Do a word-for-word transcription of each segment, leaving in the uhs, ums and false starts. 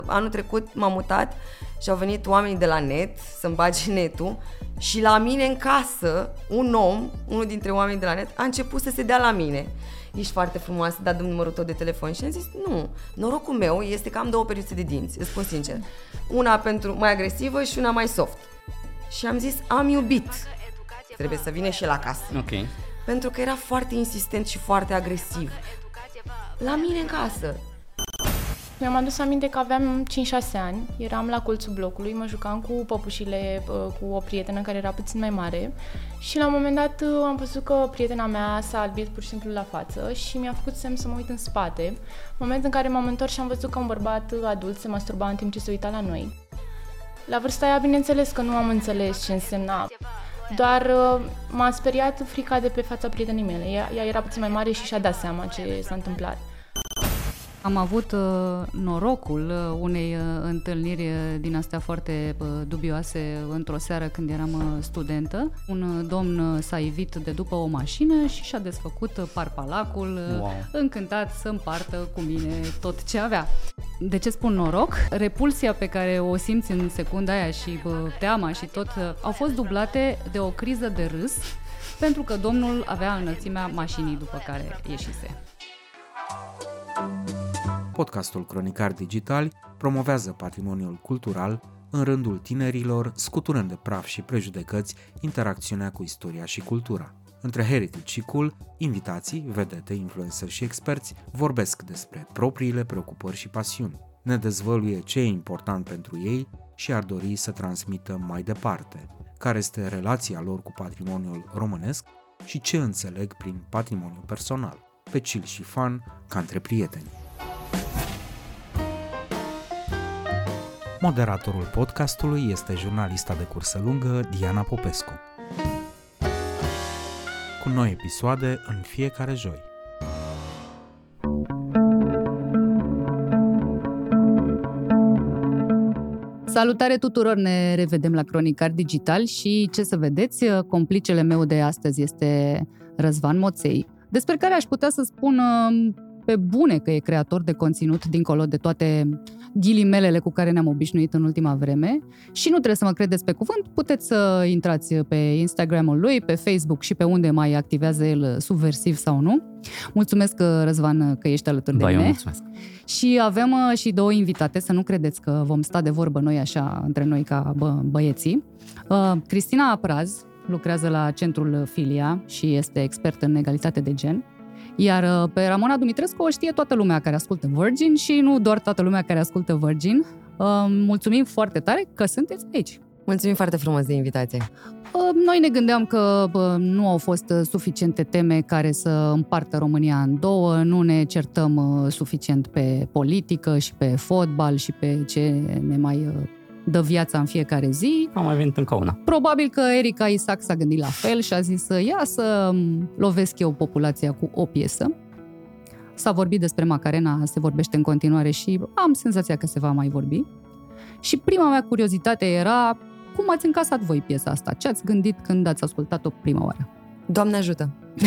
Anul trecut m-am mutat și au venit oamenii de la net să-mi bage netul și la mine în casă, un om, unul dintre oamenii de la net, a început să se dea la mine. Ești foarte frumoasă, dar dă-mi numărul tău de telefon. Și am zis, nu, norocul meu este că am două pereche de dinți, îți spun sincer. Una pentru mai agresivă și una mai soft. Și am zis, am iubit. Trebuie să vină și el acasă. Ok. Pentru că era foarte insistent și foarte agresiv. La mine în casă. Mi-am adus aminte că aveam cinci șase ani, eram la colțul blocului, mă jucam cu păpușile, cu o prietenă care era puțin mai mare și la un moment dat am văzut că prietena mea s-a albit pur și simplu la față și mi-a făcut semn să mă uit în spate. În momentul în care m-am întors și am văzut că un bărbat adult se masturba în timp ce se uita la noi. La vârsta aia, bineînțeles că nu am înțeles ce însemna, doar m-a speriat frica de pe fața prietenii mele. Ea, ea era puțin mai mare și și-a dat seama ce s-a întâmplat. Am avut uh, norocul uh, unei uh, întâlniri uh, din astea foarte uh, dubioase într-o seară când eram uh, studentă. Un uh, domn uh, s-a ivit de după o mașină și și-a desfăcut uh, parpalacul, uh, wow. încântat să împartă cu mine tot ce avea. De ce spun noroc? Repulsia pe care o simți în secunda aia și uh, teama și tot uh, au fost dublate de o criză de râs pentru că domnul avea înălțimea mașinii după care ieșise. Podcastul Cronicar Digitali promovează patrimoniul cultural în rândul tinerilor, scuturând de praf și prejudecăți interacțiunea cu istoria și cultura. Între heritage și cool, invitații, vedete, influenceri și experți vorbesc despre propriile preocupări și pasiuni. Ne dezvăluie ce e important pentru ei și ar dori să transmită mai departe, care este relația lor cu patrimoniul românesc și ce înțeleg prin patrimoniu personal. Pe chill și fun, ca între prieteni. Moderatorul podcastului este jurnalista de cursă lungă Diana Popescu. Cu noi episoade în fiecare joi. Salutare tuturor, ne revedem la Cronicar Digital și ce să vedeți, complicele meu de astăzi este Răzvan Moței, despre care aș putea să spun pe bune că e creator de conținut dincolo de toate ghilimelele cu care ne-am obișnuit în ultima vreme și nu trebuie să mă credeți pe cuvânt, puteți să intrați pe Instagram-ul lui, pe Facebook și pe unde mai activează el subversiv sau nu. Mulțumesc, Răzvan, că ești alături de ba, mine. Eu mulțumesc. Și avem și două invitate, să nu credeți că vom sta de vorbă noi așa între noi ca bă, băieții. Uh, Cristina Apraz lucrează la Centrul Filia și este expert în egalitate de gen. Iar pe Ramona Dumitrescu o știe toată lumea care ascultă Virgin și nu doar toată lumea care ascultă Virgin. Mulțumim foarte tare că sunteți aici. Mulțumim foarte frumos de invitație. Noi ne gândeam că nu au fost suficiente teme care să împartă România în două, nu ne certăm suficient pe politică și pe fotbal și pe ce ne mai dă viața în fiecare zi. Am mai venit încă una. Probabil că Erika Isaac s-a gândit la fel și a zis să ia să lovesc eu populația cu o piesă. S-a vorbit despre Macarena, se vorbește în continuare și am senzația că se va mai vorbi. Și prima mea curiozitate era, cum ați încasat voi piesa asta? Ce ați gândit când ați ascultat-o prima oară? Doamne ajută!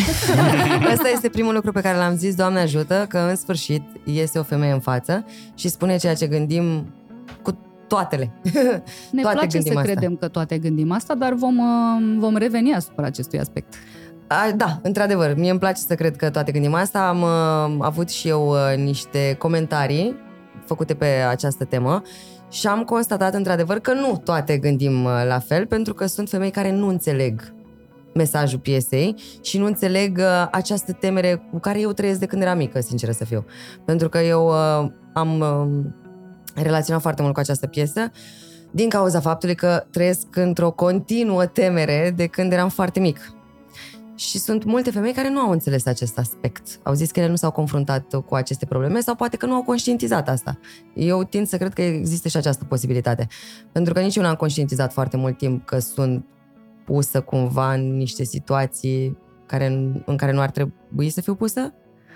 Ăsta este primul lucru pe care l-am zis, Doamne ajută, că în sfârșit iese o femeie în față și spune ceea ce gândim cu toatele. Ne toate place să asta. credem că toate gândim asta, dar vom, vom reveni asupra acestui aspect. A, da, într-adevăr, mie îmi place să cred că toate gândim asta. Am uh, avut și eu uh, niște comentarii făcute pe această temă și am constatat într-adevăr că nu toate gândim uh, la fel, pentru că sunt femei care nu înțeleg mesajul piesei și nu înțeleg uh, această temere cu care eu trăiesc de când eram mică, sinceră să fiu. Pentru că eu uh, am... Uh, relaționat foarte mult cu această piesă din cauza faptului că trăiesc într-o continuă temere de când eram foarte mic. Și sunt multe femei care nu au înțeles acest aspect. Au zis că ele nu s-au confruntat cu aceste probleme sau poate că nu au conștientizat asta. Eu tind să cred că există și această posibilitate. Pentru că nici eu n-am conștientizat foarte mult timp că sunt pusă cumva în niște situații care, în care nu ar trebui să fiu pusă.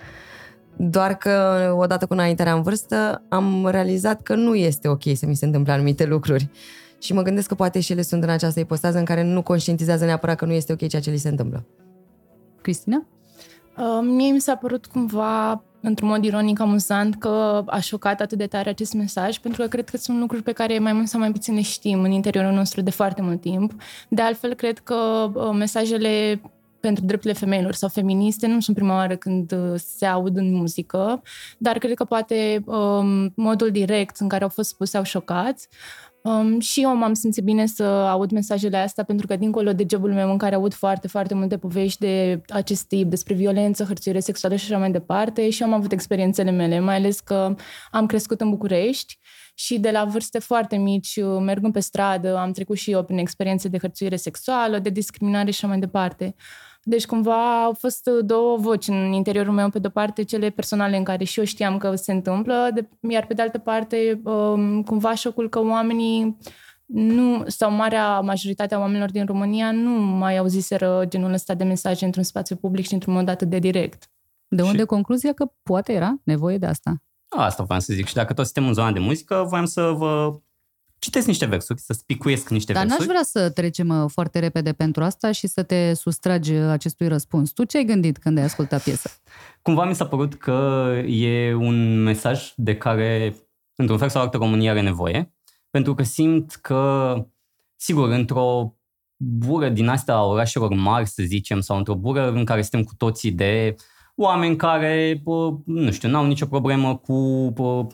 Doar că, odată cu înaintarea în vârstă, am realizat că nu este ok să mi se întâmple anumite lucruri. Și mă gândesc că poate și ele sunt în această ipostază în care nu conștientizează neapărat că nu este ok ceea ce li se întâmplă. Cristina? Uh, mie mi s-a părut cumva într-un mod ironic amuzant că a șocat atât de tare acest mesaj, pentru că cred că sunt lucruri pe care mai mult sau mai puțin le știm în interiorul nostru de foarte mult timp. De altfel, cred că mesajele pentru drepturile femeilor sau feministe nu sunt prima oară când se aud în muzică, dar cred că poate um, modul direct în care au fost spuse au șocat. Um, și eu m-am simțit bine să aud mesajele astea, pentru că dincolo de jobul meu în care aud foarte, foarte multe povești de acest tip, despre violență, hărțuire sexuală și așa mai departe, și eu am avut experiențele mele, mai ales că am crescut în București și de la vârste foarte mici, mergând pe stradă, am trecut și eu prin experiențe de hărțuire sexuală, de discriminare și așa mai departe. Deci cumva au fost două voci în interiorul meu, pe de-o parte cele personale în care și eu știam că se întâmplă, de, iar pe de altă parte um, cumva șocul că oamenii nu, sau marea majoritatea oamenilor din România nu mai auziseră genul ăsta de mesaje într-un spațiu public și într-un mod atât de direct. De unde Și... concluzia că poate era nevoie de asta? Asta voiam să zic. Și dacă toți suntem în zona de muzică, voiam să vă citesc niște versuri, să spicuiesc niște Dar versuri. Dar n-aș vrea să trecem foarte repede pentru asta și să te sustragi acestui răspuns. Tu ce ai gândit când ai ascultat piesa? Cumva mi s-a părut că e un mesaj de care, într-un fel sau altă, România are nevoie, pentru că simt că, sigur, într-o bură din astea a orașelor mari, să zicem, sau într-o bură în care suntem cu toții de oameni care, nu știu, n-au nicio problemă cu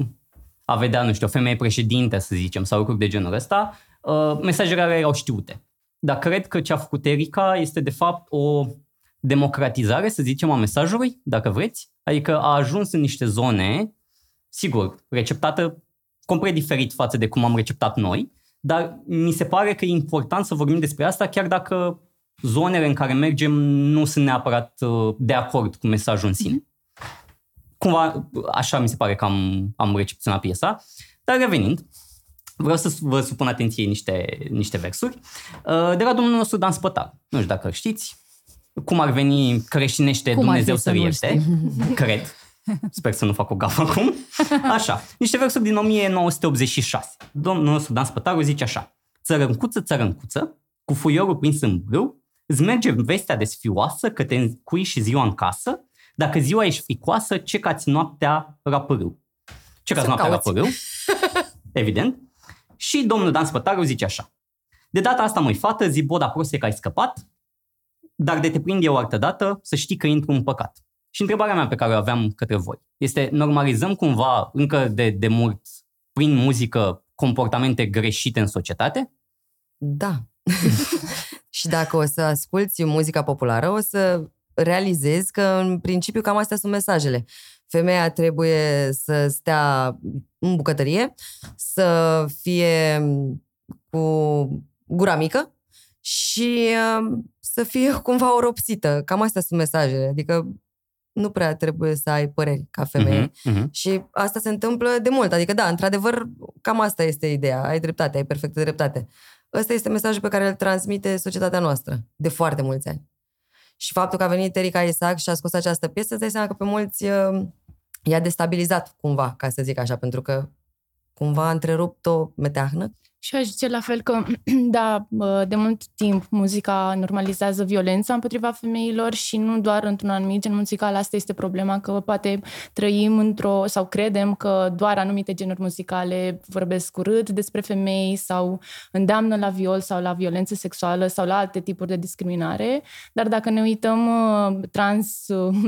a vedea, nu știu, o femeie președinte, să zicem, sau lucruri de genul ăsta, mesajele care erau știute. Dar cred că ce a făcut Erica este, de fapt, o democratizare, să zicem, a mesajului, dacă vreți. Adică a ajuns în niște zone, sigur, receptată complet diferit față de cum am receptat noi, dar mi se pare că e important să vorbim despre asta, chiar dacă zonele în care mergem nu sunt neapărat de acord cu mesajul în sine. Cumva așa mi se pare că am, am recepționat piesa. Dar revenind, vreau să vă supun atenției niște, niște versuri de la domnul nostru Dan Spătar. Nu știu dacă știți. Cum ar veni creștinește cum Dumnezeu să ierte. Cred. Sper să nu fac o gafă acum. Așa. Niște versuri din o mie nouă sute optzeci și șase. Domnul nostru Dan Spătaru zice așa: țărâncuță, țărâncuță, cu fuiorul prins în brâu, îți merge vestea de sfioasă că te încui și ziua în casă. Dacă ziua ești fricoasă, ce cați noaptea rapărâu. Ce cați noaptea rapărâu? Evident. Și domnul Dan Spătaru zice așa: de data asta, măi fată, zi boda proste că ai scăpat, dar de te prind eu altă dată, să știi că intru în păcat. Și întrebarea mea pe care o aveam către voi este: normalizăm cumva încă de, de mult, prin muzică, comportamente greșite în societate? Da. Și dacă o să asculți muzica populară, o să realizezi că în principiu cam astea sunt mesajele. Femeia trebuie să stea în bucătărie, să fie cu gura mică și să fie cumva oropsită. Cam astea sunt mesajele. Adică nu prea trebuie să ai păreri ca femeie. Uh-huh, uh-huh. Și asta se întâmplă de mult. Adică da, într-adevăr, cam asta este ideea. Ai dreptate, ai perfectă dreptate. Ăsta este mesajul pe care îl transmite societatea noastră de foarte mulți ani. Și faptul că a venit Erica Isaac și a scos această piesă, îți dai seama că pe mulți uh, i-a destabilizat cumva, ca să zic așa, pentru că cumva a întrerupt o meteahnă. Și aș zice la fel că, da, de mult timp muzica normalizează violența împotriva femeilor și nu doar într-un anumit gen muzical. Asta este problema, că poate trăim într-o, sau credem că doar anumite genuri muzicale vorbesc urât despre femei sau îndeamnă la viol sau la violență sexuală sau la alte tipuri de discriminare. Dar dacă ne uităm trans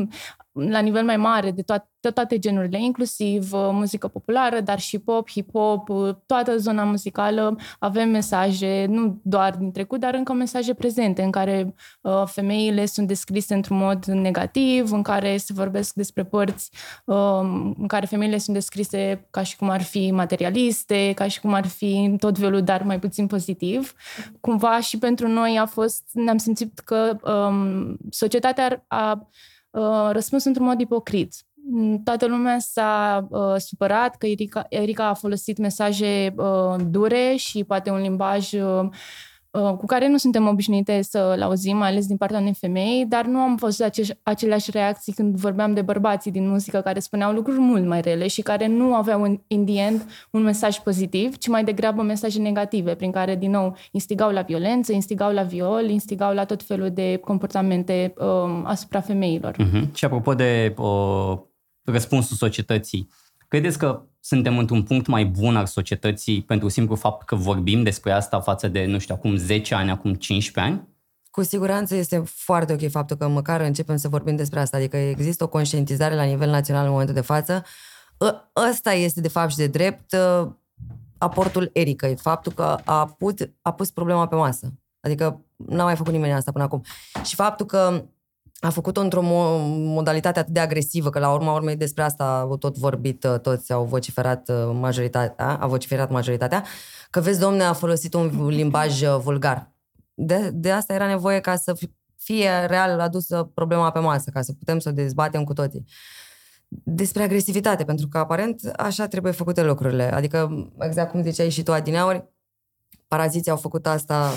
la nivel mai mare de toate, de toate genurile, inclusiv uh, muzică populară, dar și pop, hip-hop, uh, toată zona muzicală, avem mesaje, nu doar din trecut, dar încă mesaje prezente, în care uh, femeile sunt descrise într-un mod negativ, în care se vorbesc despre părți, uh, în care femeile sunt descrise ca și cum ar fi materialiste, ca și cum ar fi tot felul, dar mai puțin pozitiv. Cumva și pentru noi a fost, ne-am simțit că um, societatea a Uh, răspuns într-un mod ipocrit. Toată lumea s-a uh, supărat că Erica, Erica a folosit mesaje uh, dure și poate un limbaj uh, uh, cu care nu suntem obișnuite să-l auzim, mai ales din partea unei femei, dar nu am văzut acești, aceleași reacții când vorbeam de bărbații din muzică care spuneau lucruri mult mai rele și care nu aveau în, in the end un mesaj pozitiv, ci mai degrabă mesaje negative, prin care, din nou, instigau la violență, instigau la viol, instigau la tot felul de comportamente uh, asupra femeilor. Uh-huh. Și apropo de uh, răspunsul societății. Credeți că suntem într-un punct mai bun al societății pentru simplu fapt că vorbim despre asta față de, nu știu, acum zece ani, acum cincisprezece ani? Cu siguranță este foarte ok faptul că măcar începem să vorbim despre asta, adică există o conștientizare la nivel național în momentul de față. Ăsta este de fapt și de drept aportul Ericăi, faptul că a, put, a pus problema pe masă. Adică n-a mai făcut nimeni asta până acum. Și faptul că a făcut-o într-o modalitate atât de agresivă, că la urma urmei despre asta au tot vorbit, toți au vociferat majoritatea, a vociferat majoritatea, că vezi, domne, a folosit un limbaj vulgar. De, de asta era nevoie ca să fie real adusă problema pe masă, ca să putem să o dezbatem cu toții. Despre agresivitate, pentru că aparent așa trebuie făcute lucrurile. Adică, exact cum ziceai și tu adineauri, paraziții au făcut asta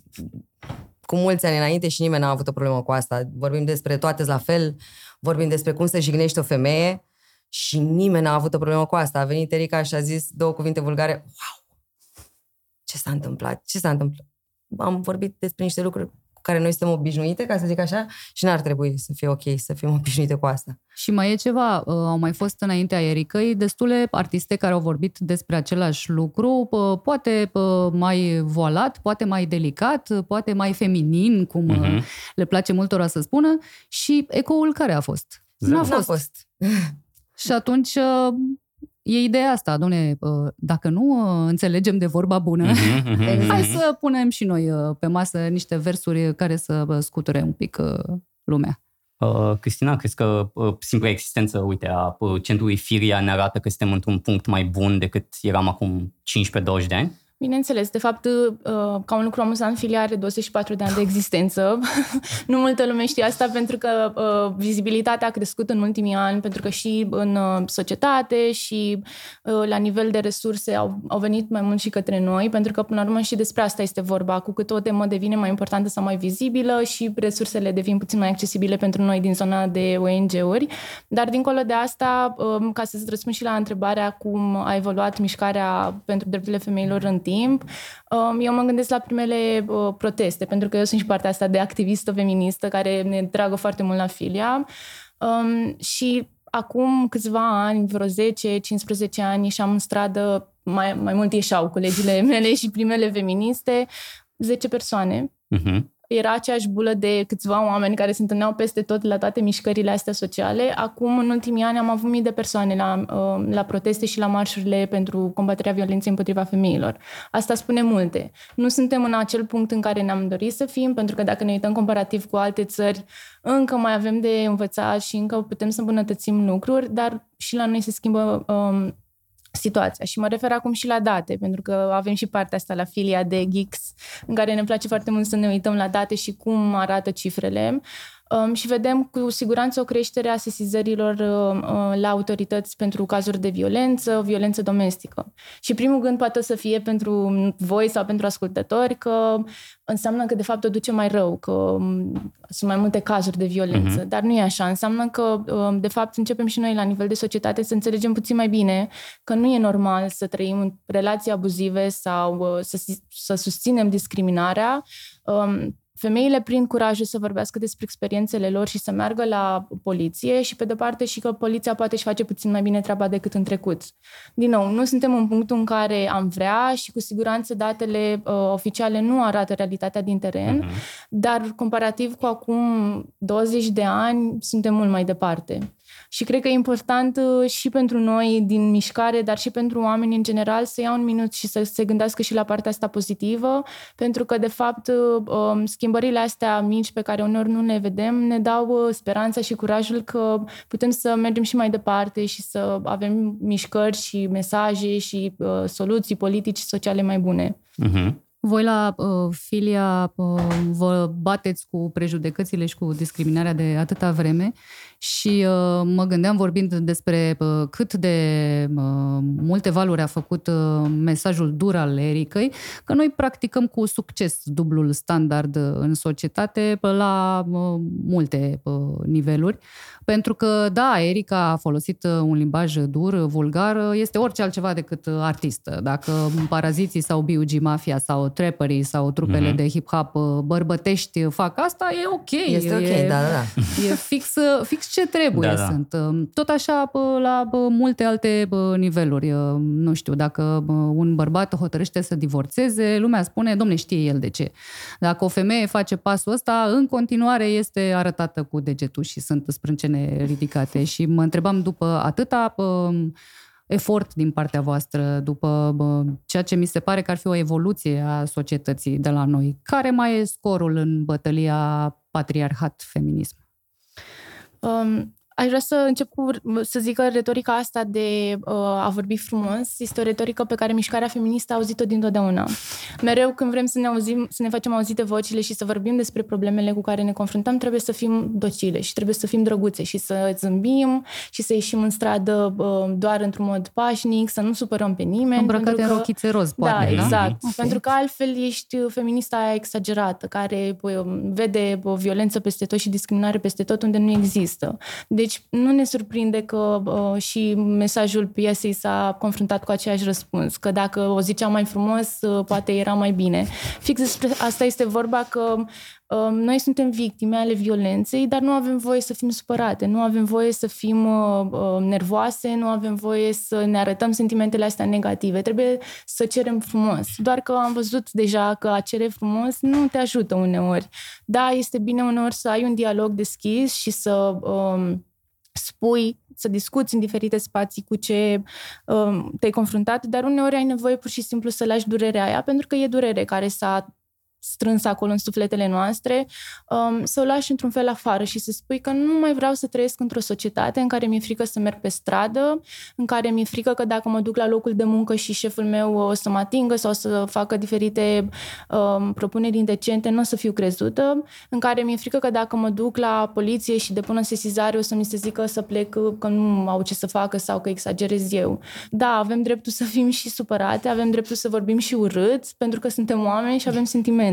cu mulți ani înainte și nimeni n-a avut o problemă cu asta. Vorbim despre toate la fel, vorbim despre cum să jignești o femeie și nimeni n-a avut o problemă cu asta. A venit Erica și a zis două cuvinte vulgare. Wow! Ce s-a întâmplat? Ce s-a întâmplat? Am vorbit despre niște lucruri cu care noi suntem obișnuite, ca să zic așa, și n-ar trebui să fie ok să fim obișnuite cu asta. Și mai e ceva, au mai fost înaintea Ericăi destule artiste care au vorbit despre același lucru, poate mai voalat, poate mai delicat, poate mai feminin, cum uh-huh. le place multora să spună, și ecoul care a fost? N-a fost. N-a fost. Și atunci e ideea asta, doamne, dacă nu înțelegem de vorba bună, uh-huh, hai să punem și noi pe masă niște versuri care să scuture un pic lumea. Uh, Cristina, crezi că uh, simpla existență, uite, a uh, centrului Firia ne arată că suntem într-un punct mai bun decât eram acum cincisprezece douăzeci de ani? Bineînțeles, de fapt, ca un lucru amuzant, Filia are douăzeci și patru de ani de existență. Nu multă lume știe asta pentru că uh, vizibilitatea a crescut în ultimii ani, pentru că și în uh, societate și uh, la nivel de resurse au, au venit mai mult și către noi, pentru că până la urmă și despre asta este vorba. Cu cât o temă devine mai importantă sau mai vizibilă și resursele devin puțin mai accesibile pentru noi din zona de O N G-uri. Dar dincolo de asta, uh, ca să-ți răspund și la întrebarea cum a evoluat mișcarea pentru drepturile femeilor în timp, timp. Eu mă gândesc la primele proteste, pentru că eu sunt și partea asta de activistă feministă care ne tragă foarte mult la Filia. Și acum câțiva ani, vreo zece cincisprezece ani, ieșeam în stradă, mai, mai mult ieșeau colegile mele și primele feministe, zece persoane. Uh-huh. Era aceeași bulă de câțiva oameni care se întâlneau peste tot la toate mișcările astea sociale. Acum, în ultimii ani, am avut mii de persoane la, la proteste și la marșurile pentru combaterea violenței împotriva femeilor. Asta spune multe. Nu suntem în acel punct în care ne-am dorit să fim, pentru că dacă ne uităm comparativ cu alte țări, încă mai avem de învățat și încă putem să îmbunătățim lucruri, dar și la noi se schimbă um, situația. Și mă refer acum și la date, pentru că avem și partea asta la Filia de Geeks, în care ne place foarte mult să ne uităm la date și cum arată cifrele. Um, și vedem cu siguranță o creștere a sesizărilor uh, la autorități pentru cazuri de violență, violență domestică. Și primul gând poate să fie pentru voi sau pentru ascultători că înseamnă că de fapt o duce mai rău, că um, sunt mai multe cazuri de violență. Uh-huh. Dar nu e așa. Înseamnă că um, de fapt începem și noi la nivel de societate să înțelegem puțin mai bine că nu e normal să trăim în relații abuzive sau uh, să, să susținem discriminarea. Um, Femeile prind curajul să vorbească despre experiențele lor și să meargă la poliție și, pe de parte, și că poliția poate și face puțin mai bine treaba decât în trecut. Din nou, nu suntem în punctul în care am vrea și, cu siguranță, datele uh, oficiale nu arată realitatea din teren, uh-huh. dar, comparativ cu acum douăzeci de ani, suntem mult mai departe. Și cred că e important și pentru noi din mișcare, dar și pentru oameni în general să ia un minut și să se gândească și la partea asta pozitivă, pentru că, de fapt, schimbările astea mici pe care uneori nu le vedem ne dau speranța și curajul că putem să mergem și mai departe și să avem mișcări și mesaje și soluții politici și sociale mai bune. Uh-huh. Voi la uh, Filia uh, vă bateți cu prejudecățile și cu discriminarea de atâta vreme și uh, mă gândeam, vorbind despre uh, cât de uh, multe valuri a făcut uh, mesajul dur al Ericăi, că noi practicăm cu succes dublul standard în societate la uh, multe uh, niveluri. Pentru că, da, Erica a folosit un limbaj dur, vulgar, este orice altceva decât artistă. Dacă Paraziții sau B U G Mafia sau trapperii sau trupele mm-hmm. de hip-hop bărbătești fac asta, e ok. Este ok, e, da, da, da. E fix, fix ce trebuie da, da. sunt. Tot așa la multe alte niveluri. Nu știu, dacă un bărbat hotărăște să divorțeze, lumea spune, dom'le, știe el de ce. Dacă o femeie face pasul ăsta, în continuare este arătată cu degetul și sunt sprâncene ridicate. Și mă întrebam după atâta efort din partea voastră, după bă, ceea ce mi se pare că ar fi o evoluție a societății de la noi. Care mai e scorul în bătălia patriarhat-feminism? Um, aș vrea să încep cu, să zic că retorica asta de uh, a vorbi frumos este o retorică pe care mișcarea feministă a auzit-o dintotdeauna. Mereu când vrem să ne auzim, să ne facem auzite vocile și să vorbim despre problemele cu care ne confruntăm, trebuie să fim docile și trebuie să fim drăguțe și să zâmbim și să ieșim în stradă uh, doar într-un mod pașnic, să nu supărăm pe nimeni. Îmbrăcate în rochițe roz, poate, da? exact. Da? Pentru că altfel ești feminista aia exagerată, care uh, vede o violență peste tot și discriminare peste tot unde nu există. Deci nu ne surprinde că uh, și mesajul piesei s-a confruntat cu aceeași răspuns, că dacă o zicea mai frumos, uh, poate era mai bine. Fix despre asta este vorba, că uh, noi suntem victime ale violenței, dar nu avem voie să fim supărate, nu avem voie să fim uh, uh, nervoase, nu avem voie să ne arătăm sentimentele astea negative. Trebuie să cerem frumos. Doar că am văzut deja că a cere frumos nu te ajută uneori. Da, este bine uneori să ai un dialog deschis și să Uh, spui, să discuți în diferite spații cu ce um, te-ai confruntat, dar uneori ai nevoie pur și simplu să lași durerea aia, pentru că e durere care s-a strâns acolo în sufletele noastre, um, să o lași într-un fel afară și să spui că nu mai vreau să trăiesc într-o societate în care mi-e frică să merg pe stradă, în care mi-e frică că dacă mă duc la locul de muncă și șeful meu o să mă atingă sau să facă diferite um, propuneri indecente, nu o să fiu crezută, în care mi-e frică că dacă mă duc la poliție și depun o sesizare o să mi se zică să plec, că nu au ce să facă sau că exagerez eu. Da, avem dreptul să fim și supărate, avem dreptul să vorbim și urât, pentru că suntem oameni și avem sentimente.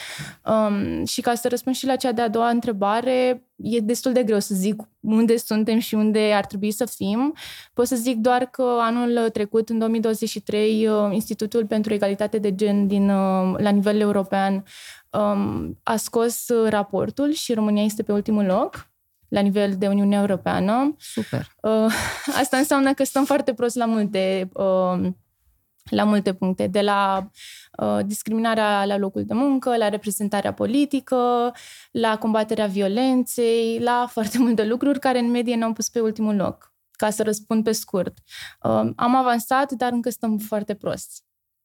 Um, și ca să răspund și la cea de-a doua întrebare, e destul de greu să zic unde suntem și unde ar trebui să fim. Pot să zic doar că anul trecut, în două mii douăzeci și trei, Institutul pentru Egalitate de Gen din, la nivel european um, a scos raportul și România este pe ultimul loc la nivel de Uniunea Europeană. Super! Uh, asta înseamnă că stăm foarte prost la multe uh, la multe puncte, de la uh, discriminarea la locul de muncă, la reprezentarea politică, la combaterea violenței, la foarte multe lucruri care în medie ne-au pus pe ultimul loc. Ca să răspund pe scurt. Uh, am avansat, dar încă stăm foarte prost.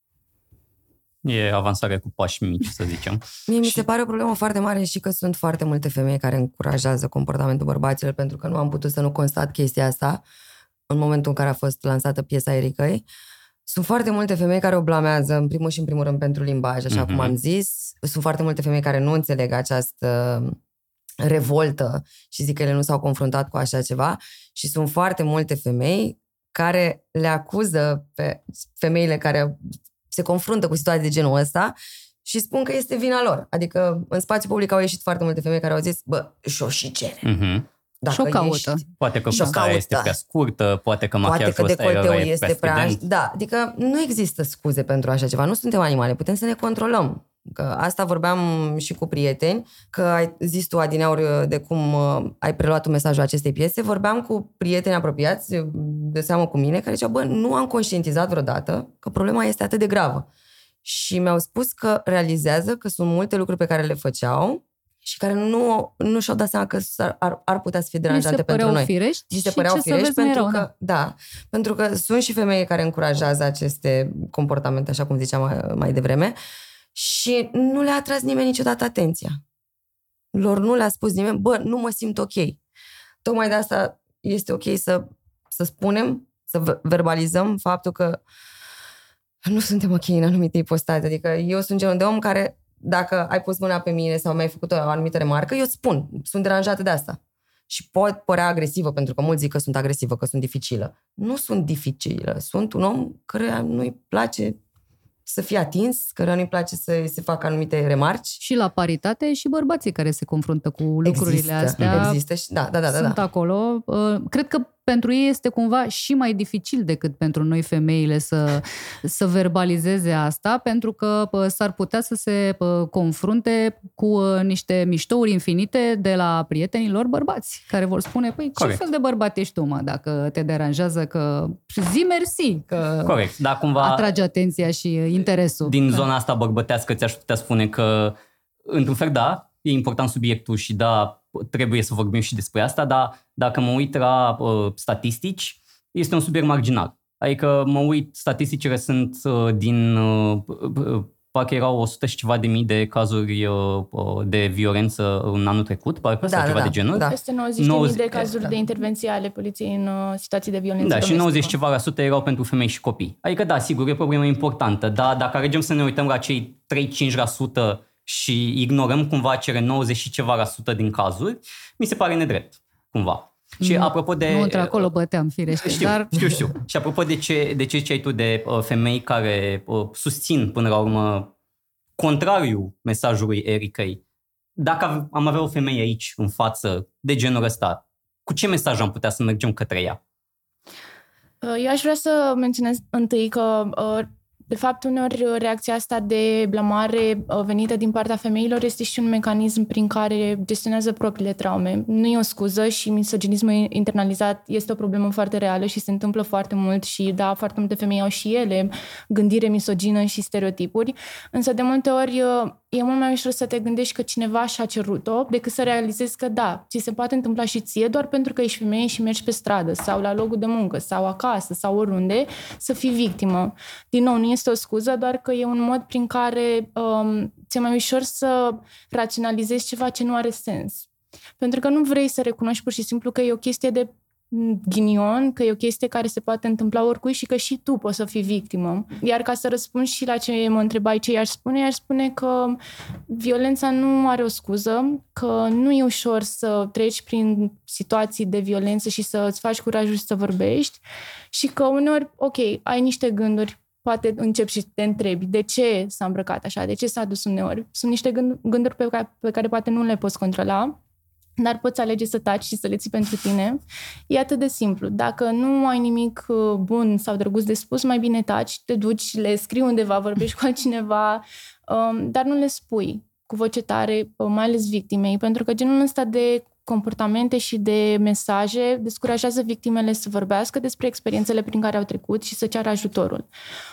E avansare cu pași mici, să zicem. Mie mi se pare o problemă foarte mare și că sunt foarte multe femei care încurajează comportamentul bărbaților, pentru că nu am putut să nu constat chestia asta în momentul în care a fost lansată piesa Ericăi. Sunt foarte multe femei care o blamează, în primul și în primul rând, pentru limbaj, așa mm-hmm. cum am zis. Sunt foarte multe femei care nu înțeleg această revoltă și zic că ele nu s-au confruntat cu așa ceva. Și sunt foarte multe femei care le acuză pe femeile care se confruntă cu situații de genul ăsta și spun că este vina lor. Adică în spațiu public au ieșit foarte multe femei care au zis, bă, și-o și cere. Mm-hmm. Dacă și-o caută. ești... Poate că fusta este prea scurtă, poate că machiajul ăsta e este prea, prea Da, adică nu există scuze pentru așa ceva. Nu suntem animale, putem să ne controlăm. Că asta vorbeam și cu prieteni, că ai zis tu, adineauri, de cum ai preluat mesajul acestei piese. Vorbeam cu prieteni apropiați, de seamă cu mine, care ziceau, bă, nu am conștientizat vreodată că problema este atât de gravă. Și mi-au spus că realizează că sunt multe lucruri pe care le făceau și care nu, nu și-au dat seama că ar, ar putea să fie deranjante pentru noi. Firești, și se păreau firești pentru rău, că, da. da, pentru că sunt și femei care încurajează aceste comportamente, așa cum ziceam mai, mai devreme, și nu le-a atras nimeni niciodată atenția. Lor nu le-a spus nimeni, bă, nu mă simt ok. Tocmai de asta este ok să, să spunem, să verbalizăm faptul că nu suntem ok în anumite ipostate. Adică eu sunt genul de om care, dacă ai pus mâna pe mine sau mi-ai făcut o anumită remarcă, eu spun, sunt deranjată de asta. Și pot părea agresivă, pentru că mulți zic că sunt agresivă, că sunt dificilă. Nu sunt dificilă, sunt un om care nu-i place să fie atins, căruia nu-i place să se facă anumite remarci. Și la paritate și bărbății care se confruntă cu lucrurile există, astea. Există și da, da, da, da. Sunt da. acolo. Cred că pentru ei este cumva și mai dificil decât pentru noi femeile să, să verbalizeze asta, pentru că s-ar putea să se confrunte cu niște miștouri infinite de la prietenii lor bărbați, care vor spune, păi ce Corect. fel de bărbat ești tu, mă, dacă te deranjează că zi mersi, că Corect. Da, cumva atrage atenția și interesul. Din zona asta bărbătească ți-aș putea spune că, într-un fel, da, e important subiectul și da, trebuie să vorbim și despre asta, dar dacă mă uit la uh, statistici, este un subiect marginal. Adică mă uit, statisticile sunt uh, din, uh, uh, parcă erau o sută și ceva de mii de cazuri uh, de violență în anul trecut, parcă, da, sau ceva da, de genul. Da. Peste nouăzeci de mii de cazuri da. de intervenție ale poliției în uh, situații de violență Da, domestică. și nouăzeci ceva la sută erau pentru femei și copii. Adică da, sigur, e o problemă importantă, dar dacă alegem să ne uităm la cei trei cinci la sută și ignorăm cumva cele nouăzeci și ceva la sută din cazuri, mi se pare nedrept, cumva. Și nu, apropo de... Nu, într-acolo băteam, firește. Știu, dar... știu, știu. Și apropo de ce, de ce ai tu de uh, femei care uh, susțin până la urmă contrariul mesajului Ericăi, dacă am avea o femeie aici în față de genul ăsta, cu ce mesaj am putea să mergem către ea? Eu aș vrea să menționez întâi că uh, de fapt, uneori reacția asta de blamare venită din partea femeilor este și un mecanism prin care gestionează propriile traume. Nu e o scuză și misoginismul internalizat este o problemă foarte reală și se întâmplă foarte mult și, da, foarte multe femei au și ele gândire misogină și stereotipuri, însă de multe ori e mult mai ușor să te gândești că cineva și-a cerut-o decât să realizezi că, da, ți se poate întâmpla și ție doar pentru că ești femeie și mergi pe stradă sau la locul de muncă sau acasă sau oriunde să fii victimă. Din nou, nu este o scuză, doar că e un mod prin care um, ți-e mai ușor să raționalizezi ceva ce nu are sens. Pentru că nu vrei să recunoști pur și simplu că e o chestie de ghinion, că e o chestie care se poate întâmpla oricui și că și tu poți să fii victimă. Iar ca să răspund și la ce mă întrebai ce i-aș spune, i-aș spune că violența nu are o scuză, că nu e ușor să treci prin situații de violență și să îți faci curajul să vorbești și că uneori, ok, ai niște gânduri, poate începi și te întrebi de ce s-a îmbrăcat așa, de ce s-a dus uneori. Sunt niște gând- gânduri pe care, pe care poate nu le poți controla, dar poți alege să taci și să le ții pentru tine. E atât de simplu. Dacă nu ai nimic bun sau drăguț de spus, mai bine taci, te duci, le scrii undeva, vorbești cu altcineva, dar nu le spui cu voce tare, mai ales victimei, pentru că genul ăsta de comportamente și de mesaje descurajează victimele să vorbească despre experiențele prin care au trecut și să ceară ajutorul.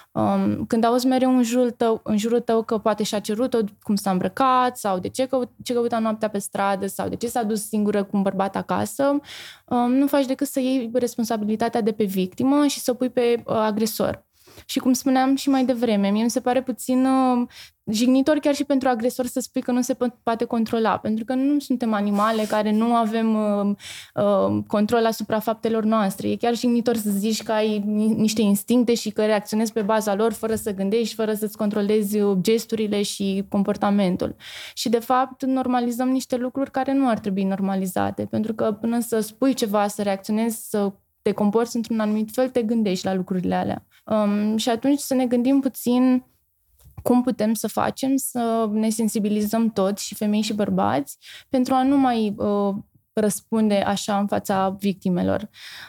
Um, când auzi mereu în jurul tău, în jurul tău că poate și-a cerut-o cum s-a îmbrăcat sau de ce, căut, ce căuta noaptea pe stradă sau de ce s-a dus singură cu un bărbat acasă, um, nu faci decât să iei responsabilitatea de pe victimă și să o pui pe uh, agresor. Și cum spuneam și mai devreme, mie mi se pare puțin uh, jignitor chiar și pentru agresor să spui că nu se poate controla, pentru că nu suntem animale care nu avem uh, uh, control asupra faptelor noastre. E chiar jignitor să zici că ai niște instincte și că reacționezi pe baza lor fără să gândești, fără să-ți controlezi gesturile și comportamentul. Și de fapt normalizăm niște lucruri care nu ar trebui normalizate, pentru că până să spui ceva, să reacționezi, să te comporți într-un anumit fel, te gândești la lucrurile alea. Um, și atunci să ne gândim puțin cum putem să facem, să ne sensibilizăm toți, și femei și bărbați, pentru a nu mai uh, răspunde așa în fața victimelor.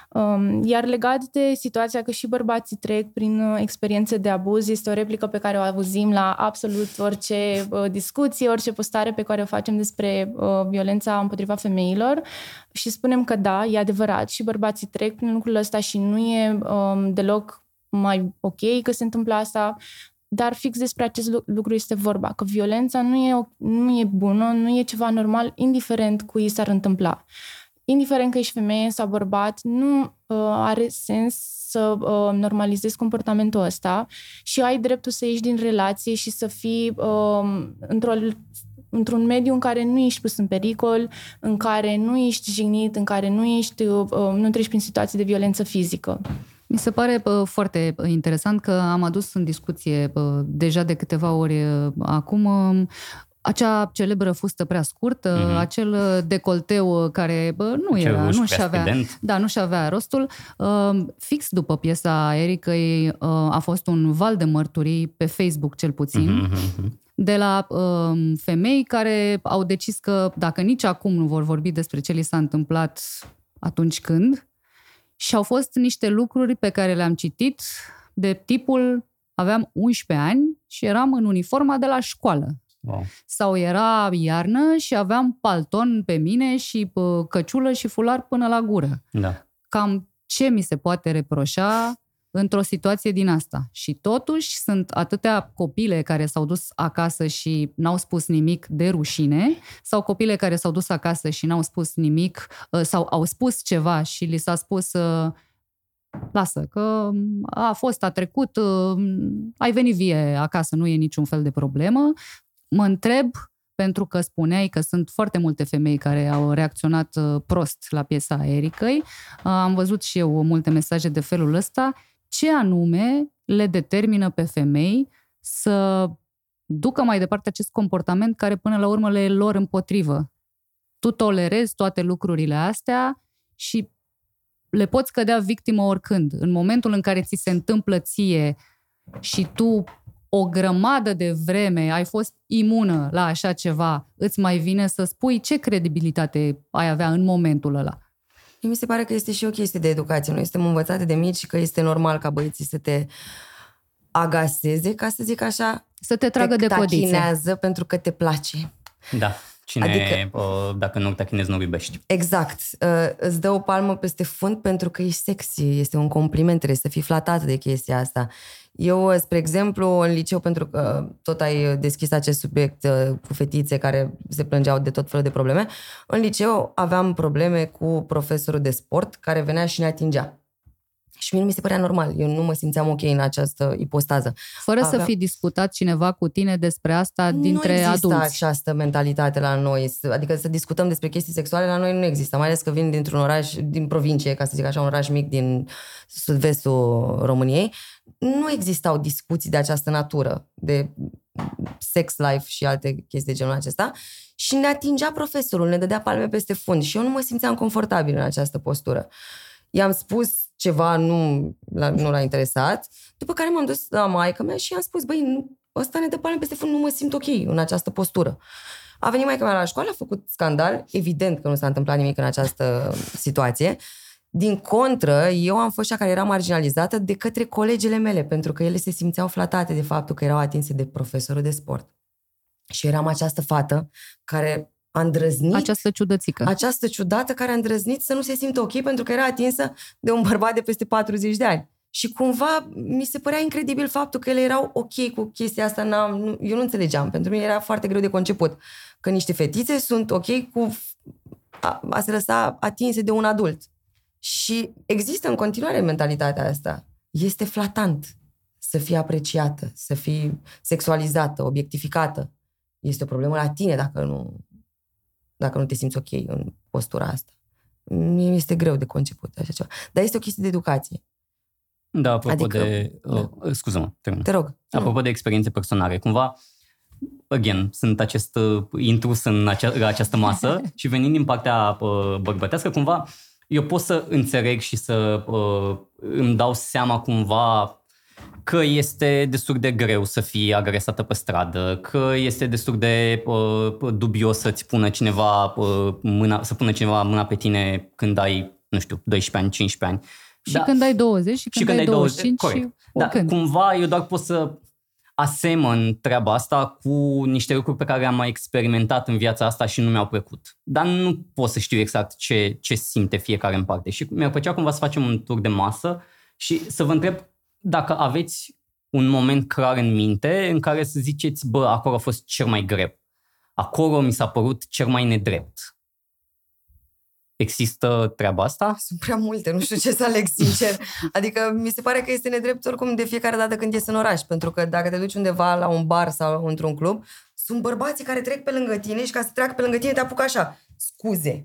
Um, iar legat de situația că și bărbații trec prin uh, experiențe de abuz, este o replică pe care o auzim la absolut orice uh, discuție, orice postare pe care o facem despre uh, violența împotriva femeilor și spunem că da, e adevărat, și bărbații trec prin lucrul ăsta și nu e um, deloc mai ok că se întâmplă asta, dar fix despre acest lucru este vorba, că violența nu e, nu e bună, nu e ceva normal, indiferent cui s-ar întâmpla. Indiferent că ești femeie sau bărbat, nu uh, are sens să uh, normalizezi comportamentul ăsta și ai dreptul să ieși din relație și să fii uh, într-o într-un mediu în care nu ești pus în pericol, în care nu ești jignit, în care nu ești, uh, nu treci prin situații de violență fizică. Mi se pare uh, foarte interesant că am adus în discuție uh, deja de câteva ori uh, acum uh, acea celebră fustă prea scurtă, mm-hmm. acel decolteu care bă, nu Acel era, nu și avea, student. da, nu și avea rostul. Uh, fix după piesa Ericăi uh, a fost un val de mărturii pe Facebook cel puțin. Mm-hmm. De la uh, femei care au decis că dacă nici acum nu vor vorbi despre ce li s-a întâmplat atunci când, Și au fost niște lucruri pe care le-am citit de tipul, aveam unsprezece ani și eram în uniforma de la școală. Wow. Sau era iarnă și aveam palton pe mine și pă, căciulă și fular până la gură. Da. Cam ce mi se poate reproșa într-o situație din asta? Și totuși sunt atâtea copile care s-au dus acasă și n-au spus nimic de rușine, sau copile care s-au dus acasă și n-au spus nimic, sau au spus ceva și li s-a spus lasă, că a fost, a trecut, ai venit vie acasă, nu e niciun fel de problemă. Mă întreb, pentru că spuneai că sunt foarte multe femei care au reacționat prost la piesa Ericăi, am văzut și eu multe mesaje de felul ăsta, ce anume le determină pe femei să ducă mai departe acest comportament care până la urmă le e lor împotrivă. Tu tolerezi toate lucrurile astea și le poți cădea victimă oricând. În momentul în care ți se întâmplă ție și tu o grămadă de vreme ai fost imună la așa ceva, îți mai vine să spui ce credibilitate ai avea în momentul ăla? Mi se pare că este și o chestie de educație. Noi suntem învățate de mici că este normal ca băieții să te agaseze, ca să zic așa. Să te tragă de codițe. Te tachinează pentru că te place. Da. Cine, adică, dacă nu tachinezi, nu iubești. Exact. Îți dă o palmă peste fund pentru că ești sexy. Este un compliment, trebuie să fii flatată de chestia asta. Eu, spre exemplu, în liceu, pentru că tot ai deschis acest subiect cu fetițe care se plângeau de tot felul de probleme, în liceu aveam probleme cu profesorul de sport care venea și ne atingea. Și mie nu mi se părea normal. Eu nu mă simțeam ok în această ipostază. Fără Aveam... să fi discutat cineva cu tine despre asta dintre adulți. Nu există această mentalitate la noi. Adică să discutăm despre chestii sexuale la noi nu există. Mai ales că vin dintr-un oraș, din provincie, ca să zic așa, un oraș mic din sud-vestul României. Nu existau discuții de această natură, de sex life și alte chestii de genul acesta. Și ne atingea profesorul, ne dădea palme peste fund. Și eu nu mă simțeam confortabil în această postură. I-am spus ceva, nu, nu l-a interesat, după care m-am dus la maică mea și i-am spus, băi, nu, ăsta ne dă palme peste fund, nu mă simt ok în această postură. A venit maică mea la școală, a făcut scandal, evident că nu s-a întâmplat nimic în această situație. Din contră, eu am fost cea care era marginalizată de către colegele mele, pentru că ele se simțeau flatate de faptul că erau atinse de profesorul de sport. Și eram această fată care a îndrăznit... Această ciudățică. Această ciudată care a îndrăznit să nu se simtă ok pentru că era atinsă de un bărbat de peste patruzeci de ani. Și cumva mi se părea incredibil faptul că ele erau ok cu chestia asta. N-am, nu, eu nu înțelegeam. Pentru mine era foarte greu de conceput. Că niște fetițe sunt ok cu a, a se lăsa atinse de un adult. Și există în continuare mentalitatea asta. Este flatant să fii apreciată, să fii sexualizată, obiectificată. Este o problemă la tine dacă nu... dacă nu te simți ok în postura asta. Mie mi este greu de conceput așa ceva. Dar este o chestie de educație. Da, apropo adică, de... Da. Uh, scuză-mă, termin. Te rog. Apropo de experiențe personale, cumva, again, sunt acest uh, intrus în acea, la această masă și venind din partea uh, bărbătească, cumva, eu pot să înțeleg și să uh, îmi dau seama cumva că este destul de greu să fii agresată pe stradă, că este destul de uh, dubios să-ți pună cineva uh, mâna, să pună cineva mâna pe tine când ai, nu știu, doisprezece ani, cincisprezece ani. Și da, când ai douăzeci și când, și când ai douăzeci și cinci corect. Și da, cumva eu doar pot să asemăn treaba asta cu niște lucruri pe care am mai experimentat în viața asta și nu mi-au plăcut. Dar nu pot să știu exact ce, ce simte fiecare în parte. Și mi-ar plăcea cumva să facem un tur de masă și să vă întreb dacă aveți un moment clar în minte în care să ziceți, bă, acolo a fost cel mai greu. Acolo mi s-a părut cel mai nedrept. Există treaba asta? Sunt prea multe, nu știu ce să aleg, sincer. Adică mi se pare că este nedrept oricum de fiecare dată când ies în oraș, pentru că dacă te duci undeva la un bar sau într-un club, sunt bărbații care trec pe lângă tine și ca să treacă pe lângă tine te apucă așa. Scuze.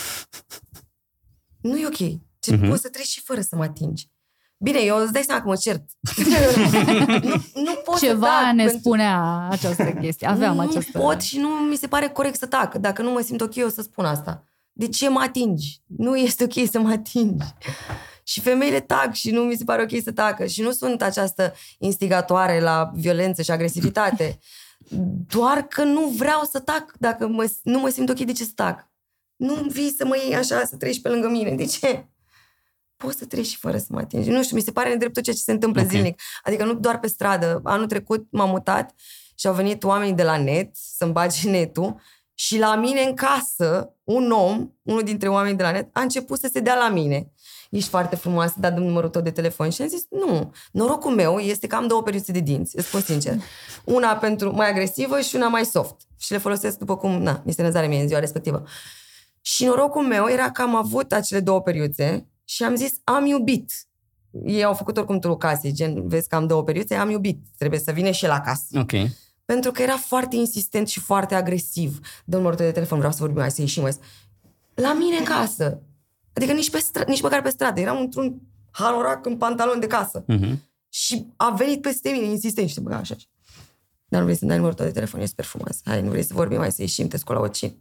Nu e ok. Ce uh-huh. poți să treci și fără să mă atingi. Bine, eu îți dai seama că mă cert. nu, nu pot Ceva să tac, ne pentru... spunea această chestie. Aveam nu această... Nu pot și nu mi se pare corect să tac. Dacă nu mă simt ok, eu să spun asta. De ce mă atingi? Nu este ok să mă atingi. Și femeile tac și nu mi se pare ok să tacă. Și nu sunt această instigatoare la violență și agresivitate. Doar că nu vreau să tac. Dacă mă, nu mă simt ok, de ce să tac? Nu vii să mă iei așa, să treci pe lângă mine. De ce? poți să treci și fără să mă atingi. Nu știu, mi se pare nedreptul ceea ce se întâmplă okay. zilnic. Adică nu doar pe stradă. Anul trecut m-am mutat și au venit oamenii de la net să-mi bage netul și la mine în casă, un om, unul dintre oamenii de la net, a început să se dea la mine. Ești foarte frumoasă, dar dăm numărul tău de telefon. Și am zis, nu, norocul meu este că am două periuțe de dinți, îți spun sincer. Una pentru mai agresivă și una mai soft. Și le folosesc după cum, na, este năzare mie în ziua respectivă. Și norocul meu era că am avut acele două periuțe și am zis, am iubit. Ei au făcut oricum trucase, gen, vezi că am două periuțe, am iubit. Trebuie să vină și el acasă. Ok. Pentru că era foarte insistent și foarte agresiv. Dă numărul tău de telefon, vreau să vorbim, hai să ieșim. La mine în casă. Adică nici, pe stra- nici măcar pe stradă. Eram într-un hanorac în pantalon de casă. Uh-huh. Și a venit peste mine, insistent, și te băga așa. Dar nu vrei să-mi dai numărul tău de telefon, e super frumos. Hai, nu vrei să vorbim, hai să ieșim, te scol la ocin.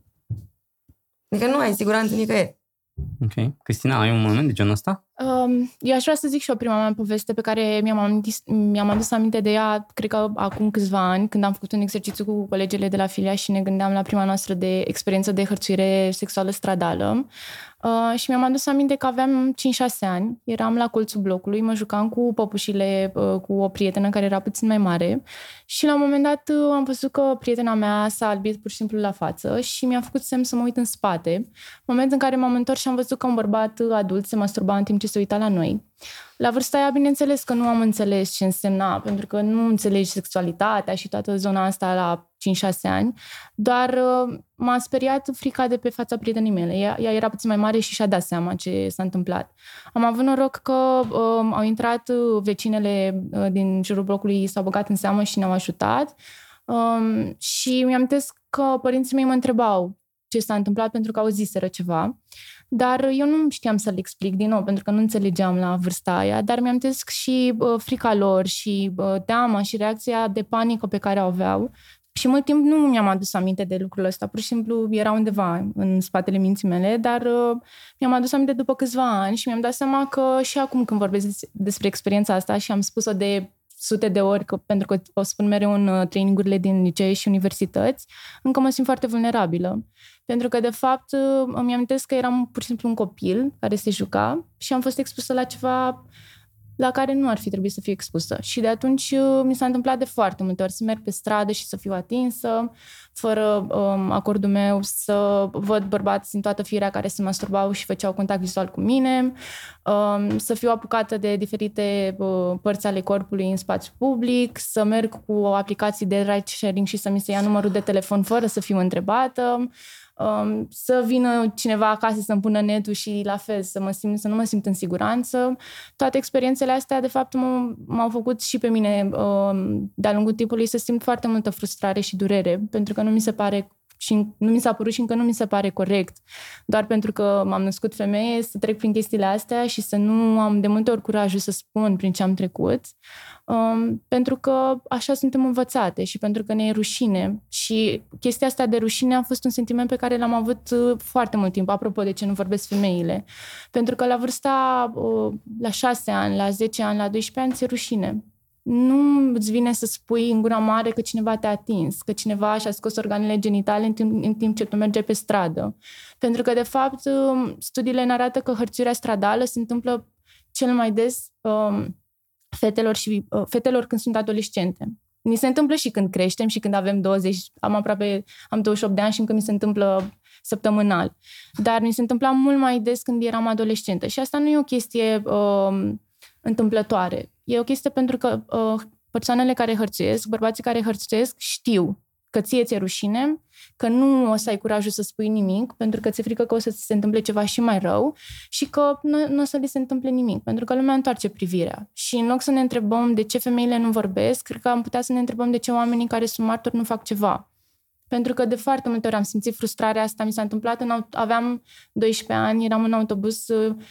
Adică nu ai siguranță nicăieri. Ok. Cristina, ai un moment de genul ăsta? Um, eu aș vrea să zic și o prima mea poveste pe care mi-am, amintist, mi-am adus aminte de ea, cred că acum câțiva ani, când am făcut un exercițiu cu colegele de la Filia și ne gândeam la prima noastră de experiență de hărțuire sexuală stradală. Uh, și mi-am adus aminte că aveam cinci șase ani, eram la colțul blocului, mă jucam cu păpușile, uh, cu o prietenă care era puțin mai mare și la un moment dat uh, am văzut că prietena mea s-a albit pur și simplu la față și mi-a făcut semn să mă uit în spate. Moment în care m-am întors și am văzut că un bărbat adult se masturba în timp ce se uita la noi. La vârsta aia, bineînțeles că nu am înțeles ce însemna, pentru că nu înțelegi sexualitatea și toată zona asta la cinci șase ani, doar uh, m-a speriat frica de pe fața prietenii mele. Ea, ea era puțin mai mare și și-a dat seama ce s-a întâmplat. Am avut noroc că uh, au intrat vecinele uh, din jurul blocului, s-au băgat în seamă și ne-au ajutat. Um, și mi-am amintesc că părinții mei mă întrebau ce s-a întâmplat pentru că auziseră ceva. Dar eu nu știam să le explic din nou, pentru că nu înțelegeam la vârsta aia, dar mi-am amintesc și uh, frica lor și uh, teama și reacția de panică pe care o aveau. Și mult timp nu mi-am adus aminte de lucrul ăsta, pur și simplu era undeva în spatele minții mele, dar uh, mi-am adus aminte după câțiva ani și mi-am dat seama că și acum când vorbesc despre experiența asta și am spus-o de sute de ori, că, pentru că o spun mereu în uh, trainingurile din licee și universități, încă mă simt foarte vulnerabilă. Pentru că, de fapt, uh, îmi amintesc că eram pur și simplu un copil care se juca și am fost expusă la ceva la care nu ar fi trebuit să fiu expusă. Și de atunci uh, mi s-a întâmplat de foarte multe ori să merg pe stradă și să fiu atinsă, fără um, acordul meu, să văd bărbați în toată firea care se masturbau și făceau contact vizual cu mine, um, să fiu apucată de diferite uh, părți ale corpului în spațiu public, să merg cu aplicații de ride sharing și să mi se ia numărul de telefon fără să fiu întrebată, um, să vină cineva acasă să-mi pună netul și la fel, să, mă simt, să nu mă simt în siguranță. Toate experiențele astea, de fapt, m- m-au făcut și pe mine, um, de-a lungul timpului, să simt foarte multă frustrare și durere, pentru că nu mi se pare și nu mi s-a părut și încă nu mi se pare corect, doar pentru că m-am născut femeie, să trec prin chestiile astea și să nu am de multe ori curajul să spun prin ce am trecut, um, pentru că așa suntem învățate și pentru că ne e rușine. Și chestia asta de rușine a fost un sentiment pe care l-am avut foarte mult timp, apropo de ce nu vorbesc femeile. Pentru că la vârsta, uh, la șase ani, la zece ani, la doisprezece ani, ți-e rușine. Nu îți vine să spui în gura mare că cineva te-a atins, că cineva și-a scos organele genitale în timp, în timp ce tu mergeai pe stradă. Pentru că, de fapt, studiile ne arată că hărțuirea stradală se întâmplă cel mai des um, fetelor, și, uh, fetelor când sunt adolescente. Ni se întâmplă și când creștem și când avem douăzeci, am aproape, am douăzeci și opt de ani și încă mi se întâmplă săptămânal. Dar mi se întâmpla mult mai des când eram adolescentă. Și asta nu e o chestie uh, întâmplătoare. E o chestie pentru că uh, persoanele care hărțuiesc, bărbații care hărțuiesc, știu că ție ți-e rușine, că nu o să ai curajul să spui nimic, pentru că ți-e frică că o să ți se întâmple ceva și mai rău și că nu, nu o să li se întâmple nimic, pentru că lumea întoarce privirea. Și în loc să ne întrebăm de ce femeile nu vorbesc, cred că am putea să ne întrebăm de ce oamenii care sunt martori nu fac ceva. Pentru că de foarte multe ori am simțit frustrarea asta. Mi s-a întâmplat, în, aveam doisprezece ani, eram în autobuz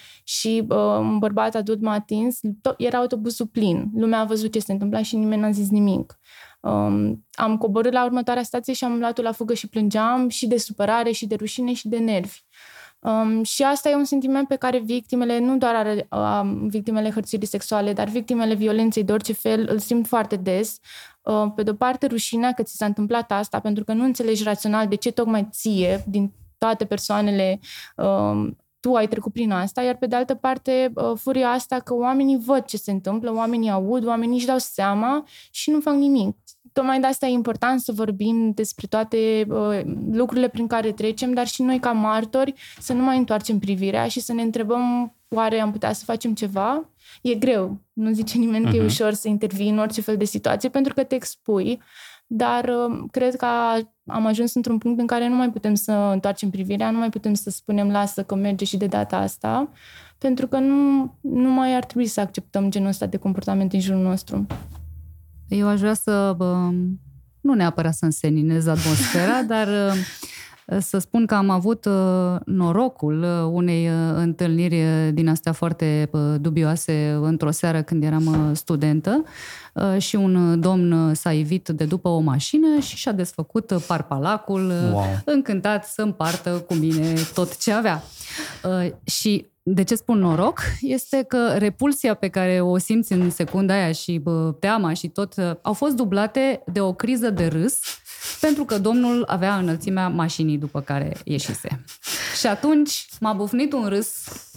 și uh, un bărbat adult m-a atins. Era autobuzul plin. Lumea a văzut ce se întâmpla și nimeni n-a zis nimic. Um, am coborât la următoarea stație și am luat-o la fugă și plângeam și de supărare și de rușine și de nervi. Um, și asta e un sentiment pe care victimele, nu doar are, uh, victimele hărțuirii sexuale, dar victimele violenței de orice fel îl simt foarte des. Uh, pe de-o parte rușinea că ți s-a întâmplat asta, pentru că nu înțelegi rațional de ce tocmai ție, din toate persoanele, uh, tu ai trecut prin asta, iar pe de altă parte furia asta că oamenii văd ce se întâmplă, oamenii aud, oamenii își dau seama și nu fac nimic. Tocmai de asta e important să vorbim despre toate uh, lucrurile prin care trecem, dar și noi ca martori să nu mai întoarcem privirea și să ne întrebăm oare am putea să facem ceva? E greu, nu zice nimeni uh-huh. că e ușor să intervii în orice fel de situație pentru că te expui, dar uh, cred că am ajuns într-un punct în care nu mai putem să întoarcem privirea, nu mai putem să spunem lasă că merge și de data asta, pentru că nu, nu mai ar trebui să acceptăm genul ăsta de comportament în jurul nostru. Eu aș vrea să, nu neapărat să înseninez atmosfera, dar să spun că am avut norocul unei întâlniri din astea foarte dubioase într-o seară când eram studentă și un domn s-a ivit de după o mașină și și-a desfăcut parpalacul, wow. încântat să împartă cu mine tot ce avea. Și de ce spun noroc? Este că repulsia pe care o simți în secunda aia și bă, teama și tot au fost dublate de o criză de râs pentru că domnul avea înălțimea mașinii după care ieșise. Și atunci m-a bufnit un râs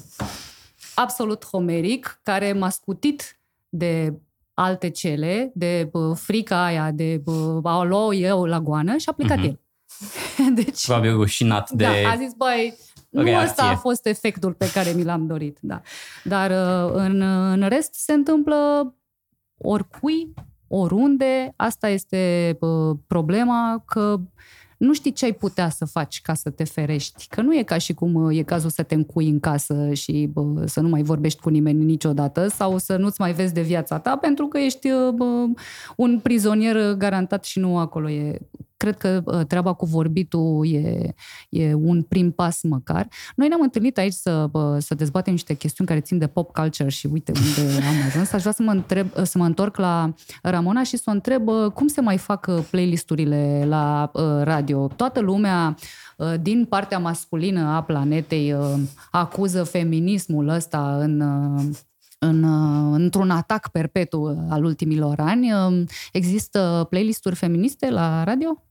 absolut homeric care m-a scutit de alte cele, de bă, frica aia, de bă, a lua eu la goană și a plecat mm-hmm. el. Deci, probabil rușinat de... Da, a zis, băi, nu reacție. ăsta a fost efectul pe care mi l-am dorit. Da. Dar în, în rest se întâmplă oricui, oriunde. Asta este uh, problema, că nu știi ce ai putea să faci ca să te ferești. Că nu e ca și cum e cazul să te încui în casă și bă, să nu mai vorbești cu nimeni niciodată sau să nu-ți mai vezi de viața ta pentru că ești bă, un prizonier garantat și nu acolo e... Cred că treaba cu vorbitul e, e un prim pas măcar. Noi ne-am întâlnit aici să, să dezbatem niște chestiuni care țin de pop culture și uite unde am ajuns. Aș vrea să mă, întreb, să mă întorc la Ramona și să o întreb cum se mai fac playlisturile la radio. Toată lumea din partea masculină a planetei acuză feminismul ăsta în... În, într-un atac perpetu al ultimilor ani. Există playlisturi feministe la radio?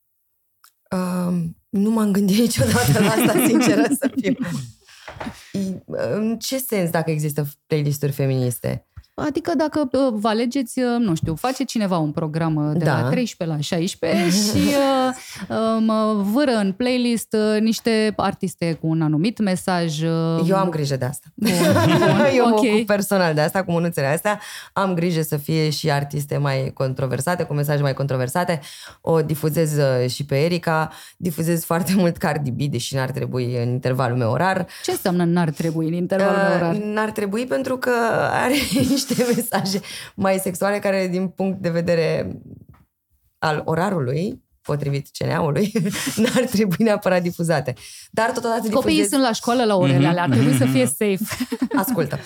Uh, nu m-am gândit niciodată la asta, sinceră să fiu. În ce sens dacă există playlisturi feministe? Adică dacă vă alegeți, nu știu, face cineva un program de da. la treisprezece la șaisprezece și uh, vâră în playlist niște artiste cu un anumit mesaj. Uh, Eu am grijă de asta. Bun, bun, Eu okay. mă ocup personal de asta, cu mânuțele astea. Am grijă să fie și artiste mai controversate, cu mesaje mai controversate. O difuzez și pe Erica. Difuzez foarte mult Cardi B, deși n-ar trebui în intervalul meu orar. Ce înseamnă n-ar trebui în intervalul meu orar? Uh, n-ar trebui pentru că are niște mesaje mai sexuale care, din punct de vedere al orarului, potrivit C N A-ului, n-ar trebui neapărat difuzate. Dar totodată difuzez... Copiii sunt la școală la orele alea, ar trebui să fie safe. Ascultă.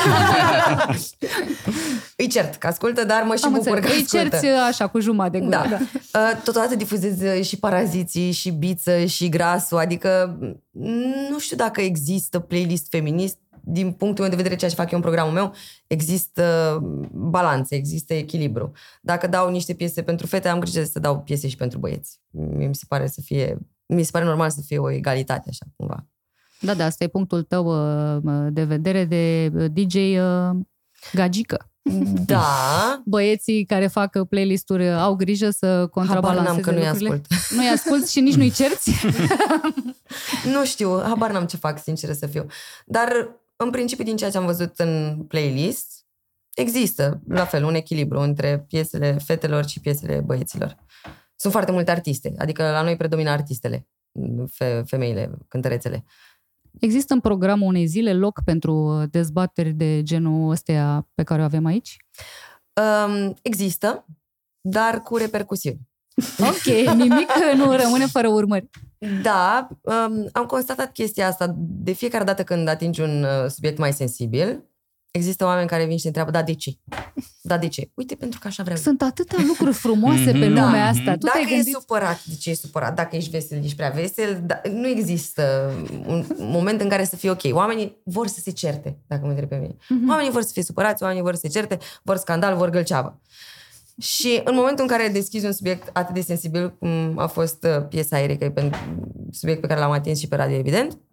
Îi cert că ascultă, dar mă și Am bucur înțeleg. că Îi ascultă. cerți așa, cu jumătate de gură. Da. Da. Totodată difuzez și Paraziții, și Biță, și Grasul, adică nu știu dacă există playlist feminist. Din punctul meu de vedere, ceea ce fac eu în programul meu, există balanță, există echilibru. Dacă dau niște piese pentru fete, am grijă să dau piese și pentru băieți. Mi se pare să fie, mi se pare normal să fie o egalitate, așa, cumva. Da, da, asta e punctul tău de vedere de D J gagică. Da. Băieții care fac playlist-uri au grijă să contrabalanceze habar n-am că nu-i lucrurile. ascult. Nu-i ascult și nici nu-i cerți? Nu știu, habar n-am ce fac, sincer să fiu. Dar, în principiu, din ceea ce am văzut în playlist, există, la fel, un echilibru între piesele fetelor și piesele băieților. Sunt foarte multe artiste, adică la noi predomină artistele, fe- femeile, cântărețele. Există în programul unei zile loc pentru dezbateri de genul ăsteia pe care o avem aici? Um, există, dar cu repercusiuni. Ok, nimic nu rămâne fără urmări. Da, um, am constatat chestia asta. De fiecare dată când atingi un uh, subiect mai sensibil, există oameni care vin și te întreabă, da, de ce? Da, de ce? Uite, pentru că așa vreau. Sunt atâtea lucruri frumoase pe lumea da. asta. Tu Dacă te-ai gândit... e supărat, de ce e supărat? Dacă ești vesel, ești prea vesel. Da, nu există un moment în care să fie ok. Oamenii vor să se certe, dacă mă întreb pe mine. Mm-hmm. Oamenii vor să fie supărați, oamenii vor să se certe, vor scandal, vor gălceavă. Și în momentul în care deschizi un subiect atât de sensibil, cum a fost piesa Ericăi, pentru subiect pe care l-am atins și pe radio, evident,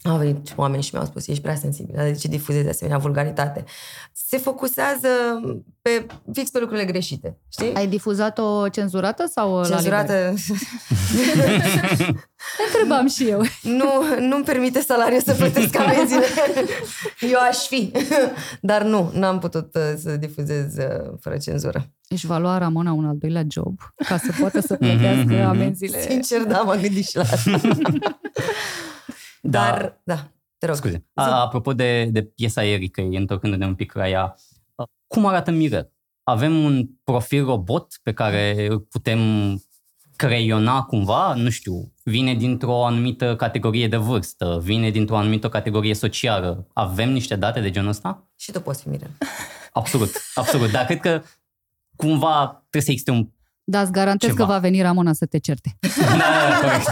Au venit oameni și mi-au spus, ești prea sensibilă, de ce difuzezi asemenea vulgaritate? Se focusează pe, fix pe lucrurile greșite, știi? Ai difuzat-o cenzurată sau cenzurată? La liber? Întrebam și eu. Nu, nu-mi permite salariul să plătesc amenziile. Eu aș fi. Dar nu, n-am putut să difuzez fără cenzură. Își va lua Ramona un al doilea job ca să poată să plătească amenziile. Sincer, da, m-am gândit și la asta. Dar, da, da te rog. Scuze. A, apropo de, de piesa Erica, întorcându-ne un pic la ea, cum arată Mirel? Avem un profil robot pe care îl putem creiona cumva? Nu știu, vine dintr-o anumită categorie de vârstă, vine dintr-o anumită categorie socială. Avem niște date de genul ăsta? Și tu poți fi Mirel. Absolut, absolut. Dar cred că cumva trebuie să existe un Da, îți garantez ceva. că va veni Ramona să te certe. Da, corect.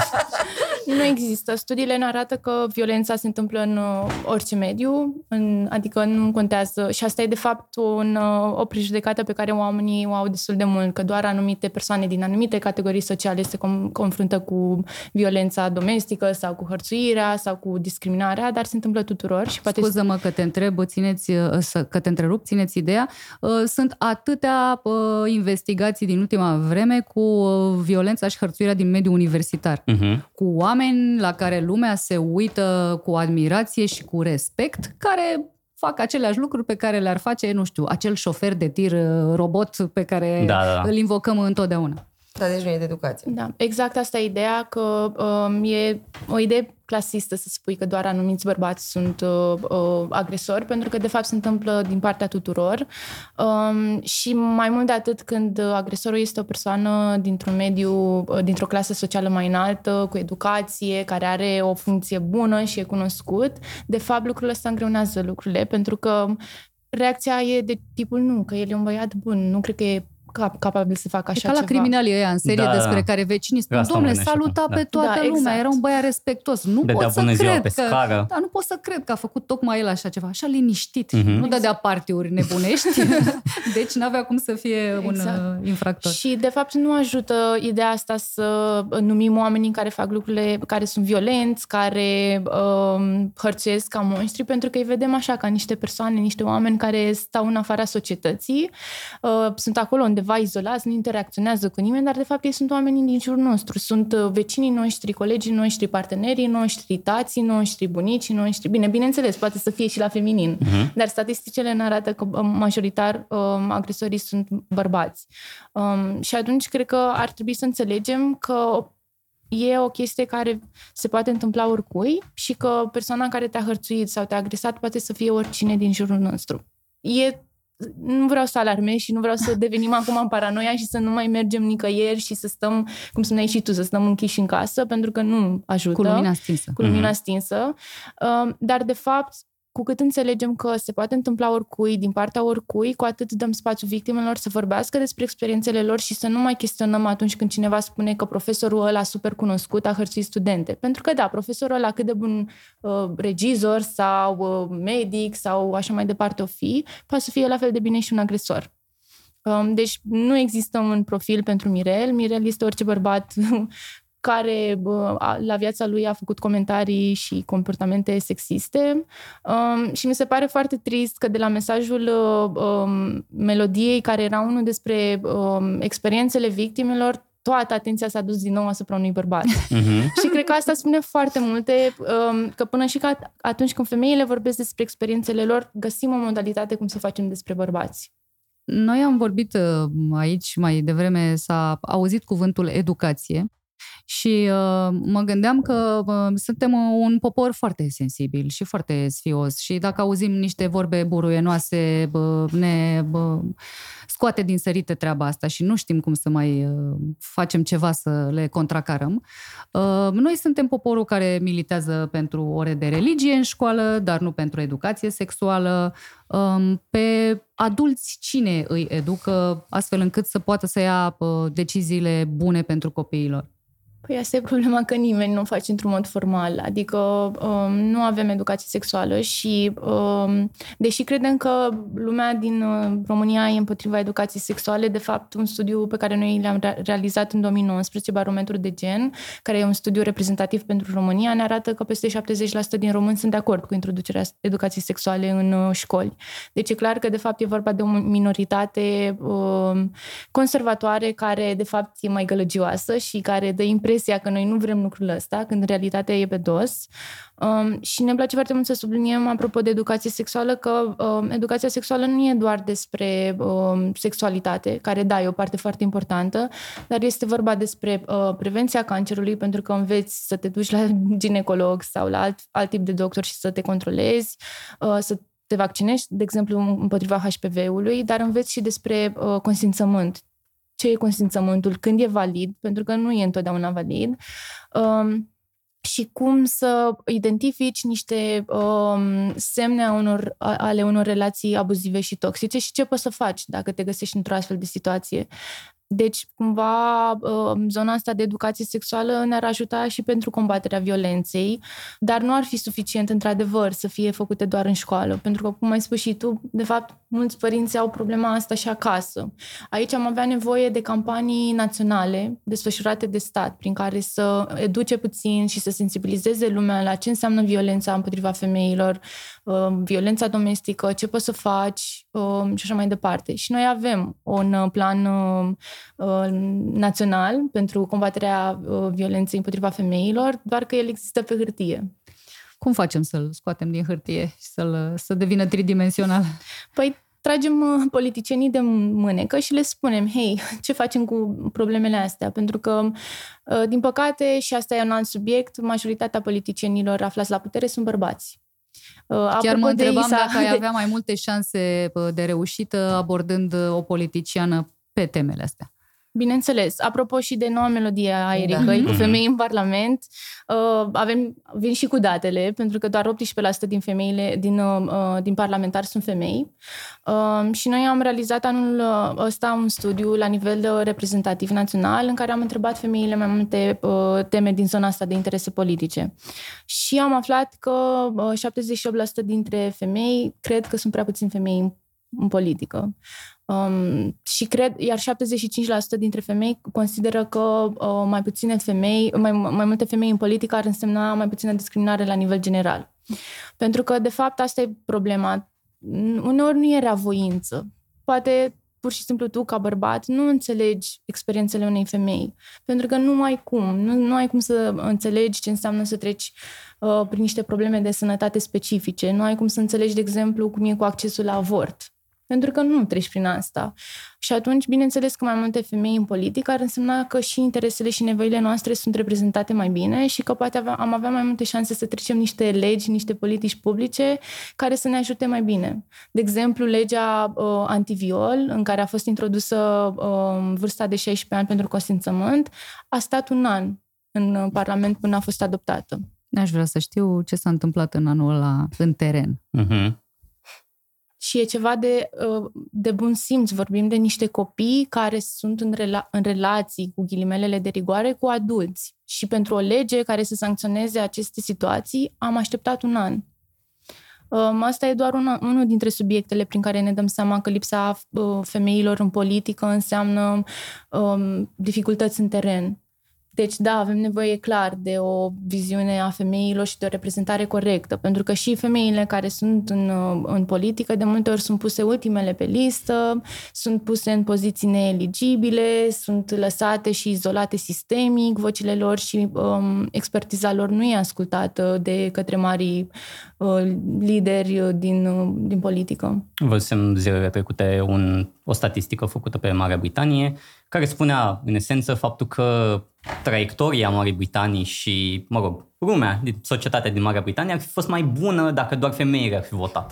Nu există. Studiile ne arată că violența se întâmplă în orice mediu, în, adică nu contează. Și asta e de fapt un, o prejudecată pe care oamenii o au destul de mult, că doar anumite persoane din anumite categorii sociale se com- confruntă cu violența domestică sau cu hărțuirea sau cu discriminarea, dar se întâmplă tuturor. Și poate... Scuză-mă că te întreb, țineți, că te întrerup, țineți ideea. Sunt atâtea investigații din ultima vreme cu violența și hărțuirea din mediul universitar. Uh-huh. Cu oameni la care lumea se uită cu admirație și cu respect, care fac aceleași lucruri pe care le-ar face, nu știu, acel șofer de tir robot pe care da, da. îl invocăm întotdeauna. Da, deci nu e de educație. Da, exact asta e ideea, că um, e o idee clasistă să spui că doar anumiți bărbați sunt uh, uh, agresori, pentru că de fapt se întâmplă din partea tuturor um, și mai mult de atât când agresorul este o persoană dintr-un mediu, uh, dintr-o clasă socială mai înaltă, cu educație, care are o funcție bună și e cunoscut, de fapt lucrurile astea îngreunează lucrurile, pentru că reacția e de tipul nu, că el e un băiat bun, nu cred că e capabil să facă așa e ca ceva. la criminalii ăia în serie da, despre care vecinii spun, dom'le, saluta pe toată da, lumea, exact. Era un băiat respectos. Nu dădea pot să cred pe că, scară. Da, nu pot să cred că a făcut tocmai el așa ceva, așa liniștit. Uh-huh. Nu dădea partiuri nebunești, deci n-avea cum să fie exact. un uh, infractor. Și de fapt nu ajută ideea asta să numim oamenii care fac lucrurile, care sunt violenți, care uh, hărțuiesc ca monștri, pentru că îi vedem așa ca niște persoane, niște oameni care stau în afara societății, uh, sunt acolo undeva izolați, nu interacționează cu nimeni, dar de fapt ei sunt oamenii din jurul nostru. Sunt vecinii noștri, colegii noștri, partenerii noștri, tații noștri, bunicii noștri. Bine, bineînțeles, poate să fie și la feminin, uh-huh. dar statisticile ne arată că majoritar um, agresorii sunt bărbați. Um, și atunci cred că ar trebui să înțelegem că e o chestie care se poate întâmpla oricui și că persoana care te-a hărțuit sau te-a agresat poate să fie oricine din jurul nostru. E Nu vreau să alarmez și nu vreau să devenim acum în paranoia și să nu mai mergem nicăieri și să stăm, cum spuneai și tu, să stăm închiși în casă, pentru că nu ajută. Cu lumina stinsă. Cu lumina stinsă. Dar, de fapt, cu cât înțelegem că se poate întâmpla oricui, din partea oricui, cu atât dăm spațiu victimelor să vorbească despre experiențele lor și să nu mai chestionăm atunci când cineva spune că profesorul ăla super cunoscut a hărțuit studente. Pentru că, da, profesorul ăla cât de bun uh, regizor sau uh, medic sau așa mai departe o fi, poate să fie la fel de bine și un agresor. Um, deci nu există un profil pentru Mirel. Mirel este orice bărbat care la viața lui a făcut comentarii și comportamente sexiste um, și mi se pare foarte trist că de la mesajul um, melodiei, care era unul despre um, experiențele victimelor, toată atenția s-a dus din nou asupra unui bărbat. Uh-huh. Și cred că asta spune foarte multe, um, că până și că atunci când femeile vorbesc despre experiențele lor, găsim o modalitate cum să facem despre bărbați. Noi am vorbit aici mai devreme, s-a auzit cuvântul educație. Și uh, mă gândeam că uh, suntem un popor foarte sensibil și foarte sfios și dacă auzim niște vorbe buruienoase, uh, ne uh, scoate din sărite treaba asta și nu știm cum să mai uh, facem ceva să le contracarăm. Uh, noi suntem poporul care militează pentru ore de religie în școală, dar nu pentru educație sexuală. Uh, pe adulți cine îi educă astfel încât să poată să ia uh, deciziile bune pentru copiilor? Păi asta e problema, că nimeni nu o face într-un mod formal, adică um, nu avem educație sexuală și um, deși credem că lumea din uh, România e împotriva educației sexuale, de fapt un studiu pe care noi l-am realizat în două mii nouăsprezece, Barometrul de gen, care e un studiu reprezentativ pentru România, ne arată că peste șaptezeci la sută din români sunt de acord cu introducerea educației sexuale în uh, școli. Deci e clar că de fapt e vorba de o minoritate uh, conservatoare care de fapt e mai gălăgioasă și care dă impresia că noi nu vrem lucrul ăsta, când în realitate e pe dos. Um, și ne place foarte mult să subliniem, apropo de educație sexuală, că um, educația sexuală nu e doar despre um, sexualitate, care, da, e o parte foarte importantă, dar este vorba despre uh, prevenția cancerului, pentru că înveți să te duci la ginecolog sau la alt, alt tip de doctor și să te controlezi, uh, să te vaccinezi, de exemplu, împotriva H P V-ului, dar înveți și despre uh, consimțământ. Ce e consimțământul, când e valid, pentru că nu e întotdeauna valid, um, și cum să identifici niște um, semne a unor, a, ale unor relații abuzive și toxice și ce poți să faci dacă te găsești într-o astfel de situație. Deci, cumva, zona asta de educație sexuală ne-ar ajuta și pentru combaterea violenței, dar nu ar fi suficient, într-adevăr, să fie făcute doar în școală, pentru că, cum ai spus și tu, de fapt, mulți părinți au problema asta și acasă. Aici am avea nevoie de campanii naționale desfășurate de stat, prin care să educe puțin și să sensibilizeze lumea la ce înseamnă violența împotriva femeilor, violența domestică, ce poți să faci și așa mai departe. Și noi avem un plan național pentru combaterea violenței împotriva femeilor, doar că el există pe hârtie. Cum facem să-l scoatem din hârtie și să-l, să devină tridimensional? Păi tragem politicienii de mânecă și le spunem, hei, ce facem cu problemele astea? Pentru că, din păcate, și asta e un alt subiect, majoritatea politicienilor aflați la putere sunt bărbați. Chiar mă întrebam Isa, dacă ai avea mai multe șanse de reușită abordând o politiciană pe temele astea. Bineînțeles. Apropo și de noua melodie a Ericăi, da. Cu femei în Parlament, avem, vin și cu datele, pentru că doar optsprezece la sută din femeile din, din parlamentari sunt femei. Și noi am realizat anul ăsta un studiu la nivel reprezentativ național în care am întrebat femeile mai multe teme din zona asta de interese politice. Și am aflat că șaptezeci și opt la sută dintre femei cred că sunt prea puțin femei în, în politică. Um, și cred, iar șaptezeci și cinci la sută dintre femei consideră că uh, mai puține femei, mai, mai multe femei în politică ar însemna mai puțină discriminare la nivel general. Pentru că, de fapt, asta e problema. Uneori nu e reavoință. Poate, pur și simplu, tu, ca bărbat, nu înțelegi experiențele unei femei. Pentru că nu ai cum. Nu, nu ai cum să înțelegi ce înseamnă să treci uh, prin niște probleme de sănătate specifice. Nu ai cum să înțelegi, de exemplu, cum e cu accesul la avort. Pentru că nu treci prin asta. Și atunci, bineînțeles că mai multe femei în politică ar însemna că și interesele și nevoile noastre sunt reprezentate mai bine și că poate avea, am avea mai multe șanse să trecem niște legi, niște politici publice care să ne ajute mai bine. De exemplu, legea uh, antiviol, în care a fost introdusă uh, vârsta de șaisprezece ani pentru consimțământ, a stat un an în Parlament până a fost adoptată. Aș vrea să știu ce s-a întâmplat în anul ăla în teren. Uh-huh. Și e ceva de, de bun simț. Vorbim de niște copii care sunt în, rela- în relații, cu ghilimelele de rigoare, cu adulți. Și pentru o lege care să sancționeze aceste situații, am așteptat un an. Asta e doar una, unul dintre subiectele prin care ne dăm seama că lipsa femeilor în politică înseamnă um, dificultăți în teren. Deci, da, avem nevoie clar de o viziune a femeilor și de o reprezentare corectă, pentru că și femeile care sunt în, în politică de multe ori sunt puse ultimele pe listă, sunt puse în poziții neeligibile, sunt lăsate și izolate sistemic, vocile lor și um, expertiza lor nu e ascultată de către mari uh, lideri din, uh, din politică. Văzusem zilele trecute un, o statistică făcută pe Marea Britanie care spunea, în esență, faptul că traiectoria Marii Britanii și, mă rog, lumea, societatea din Marea Britanie ar fi fost mai bună dacă doar femeile ar fi votat.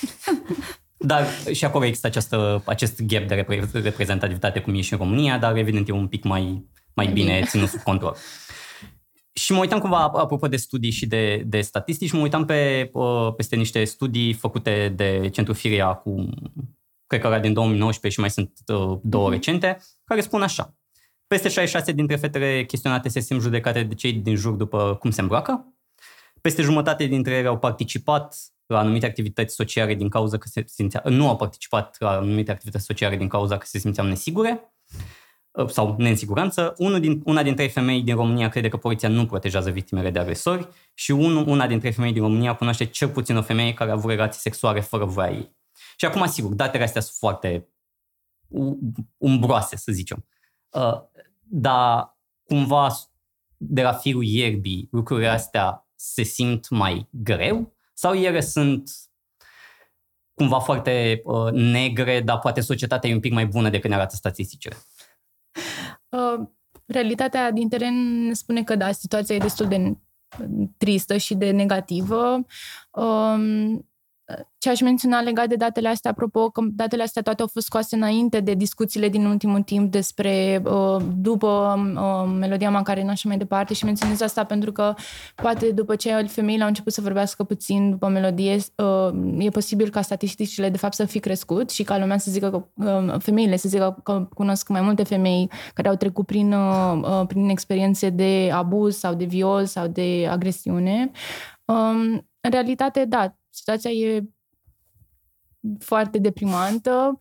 Dar și acolo există această, acest gap de repre- reprezentativitate cum e și în România, dar evident e un pic mai, mai bine ținut sub control. Și mă uitam cumva, apropo de studii și de, de statistici, mă uitam pe, peste niște studii făcute de Centrul Firia cu, cred că era din două mii nouăsprezece și mai sunt două recente, care spun așa. Peste șaizeci și șase dintre fetele chestionate se simt judecate de cei din jur după cum se îmbracă. Peste jumătate dintre ele au participat la anumite activități sociale din cauza că se simțeau, nu au participat la anumite activități sociale din cauza că se simțeau nesigure sau neînsiguranță. Unul din, una din trei femei din România crede că poliția nu protejează victimele de agresori și unul, una din trei femei din România cunoaște cel puțin o femeie care a avut relații sexuale fără voia ei. Și acum, sigur, datele astea sunt foarte umbroase, să zicem. Uh, dar cumva de la firul ierbii lucrurile astea se simt mai greu sau ele sunt cumva foarte uh, negre, dar poate societatea e un pic mai bună decât ne arată statisticile? Uh, realitatea din teren ne spune că da, situația e destul de tristă și de negativă. Uh, Ce aș menționa legat de datele astea, apropo, că datele astea toate au fost scoase înainte de discuțiile din ultimul timp despre după Melodia Macarena și mai departe, și menționez asta pentru că poate după ce femeile au început să vorbească puțin după melodie, e posibil ca statisticile de fapt să fi crescut și ca lumea să zică că femeile să zică că cunosc mai multe femei care au trecut prin, prin experiențe de abuz sau de viol sau de agresiune. În realitate, da, situația e foarte deprimantă.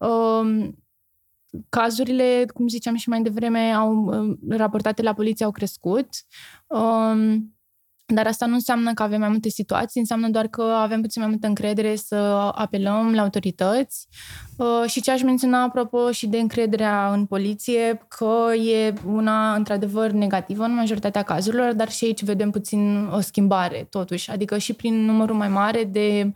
Cazurile, cum ziceam și mai devreme, au, raportate la poliție au crescut. Dar asta nu înseamnă că avem mai multe situații, înseamnă doar că avem puțin mai multă încredere să apelăm la autorități. Și ce aș menționa apropo și de încrederea în poliție, că e una într-adevăr negativă în majoritatea cazurilor, dar și aici vedem puțin o schimbare totuși. Adică și prin numărul mai mare de,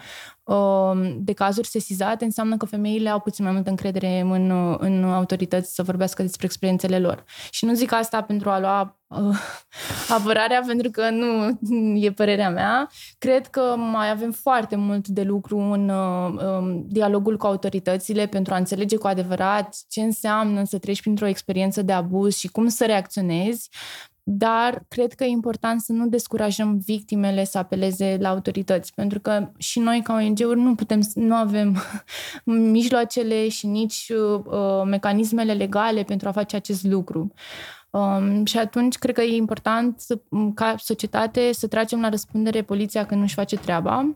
de cazuri sesizate înseamnă că femeile au puțin mai multă încredere în, în autorități să vorbească despre experiențele lor. Și nu zic asta pentru a lua apărarea, pentru că nu e părerea mea. Cred că mai avem foarte mult de lucru în uh, dialogul cu autoritățile pentru a înțelege cu adevărat ce înseamnă să treci printr-o experiență de abuz și cum să reacționezi, dar cred că e important să nu descurajăm victimele să apeleze la autorități, pentru că și noi ca O N G-uri nu putem, nu avem mijloacele și nici uh, mecanismele legale pentru a face acest lucru. Um, și atunci cred că e important să, ca societate să tragem la răspundere poliția când nu-și face treaba,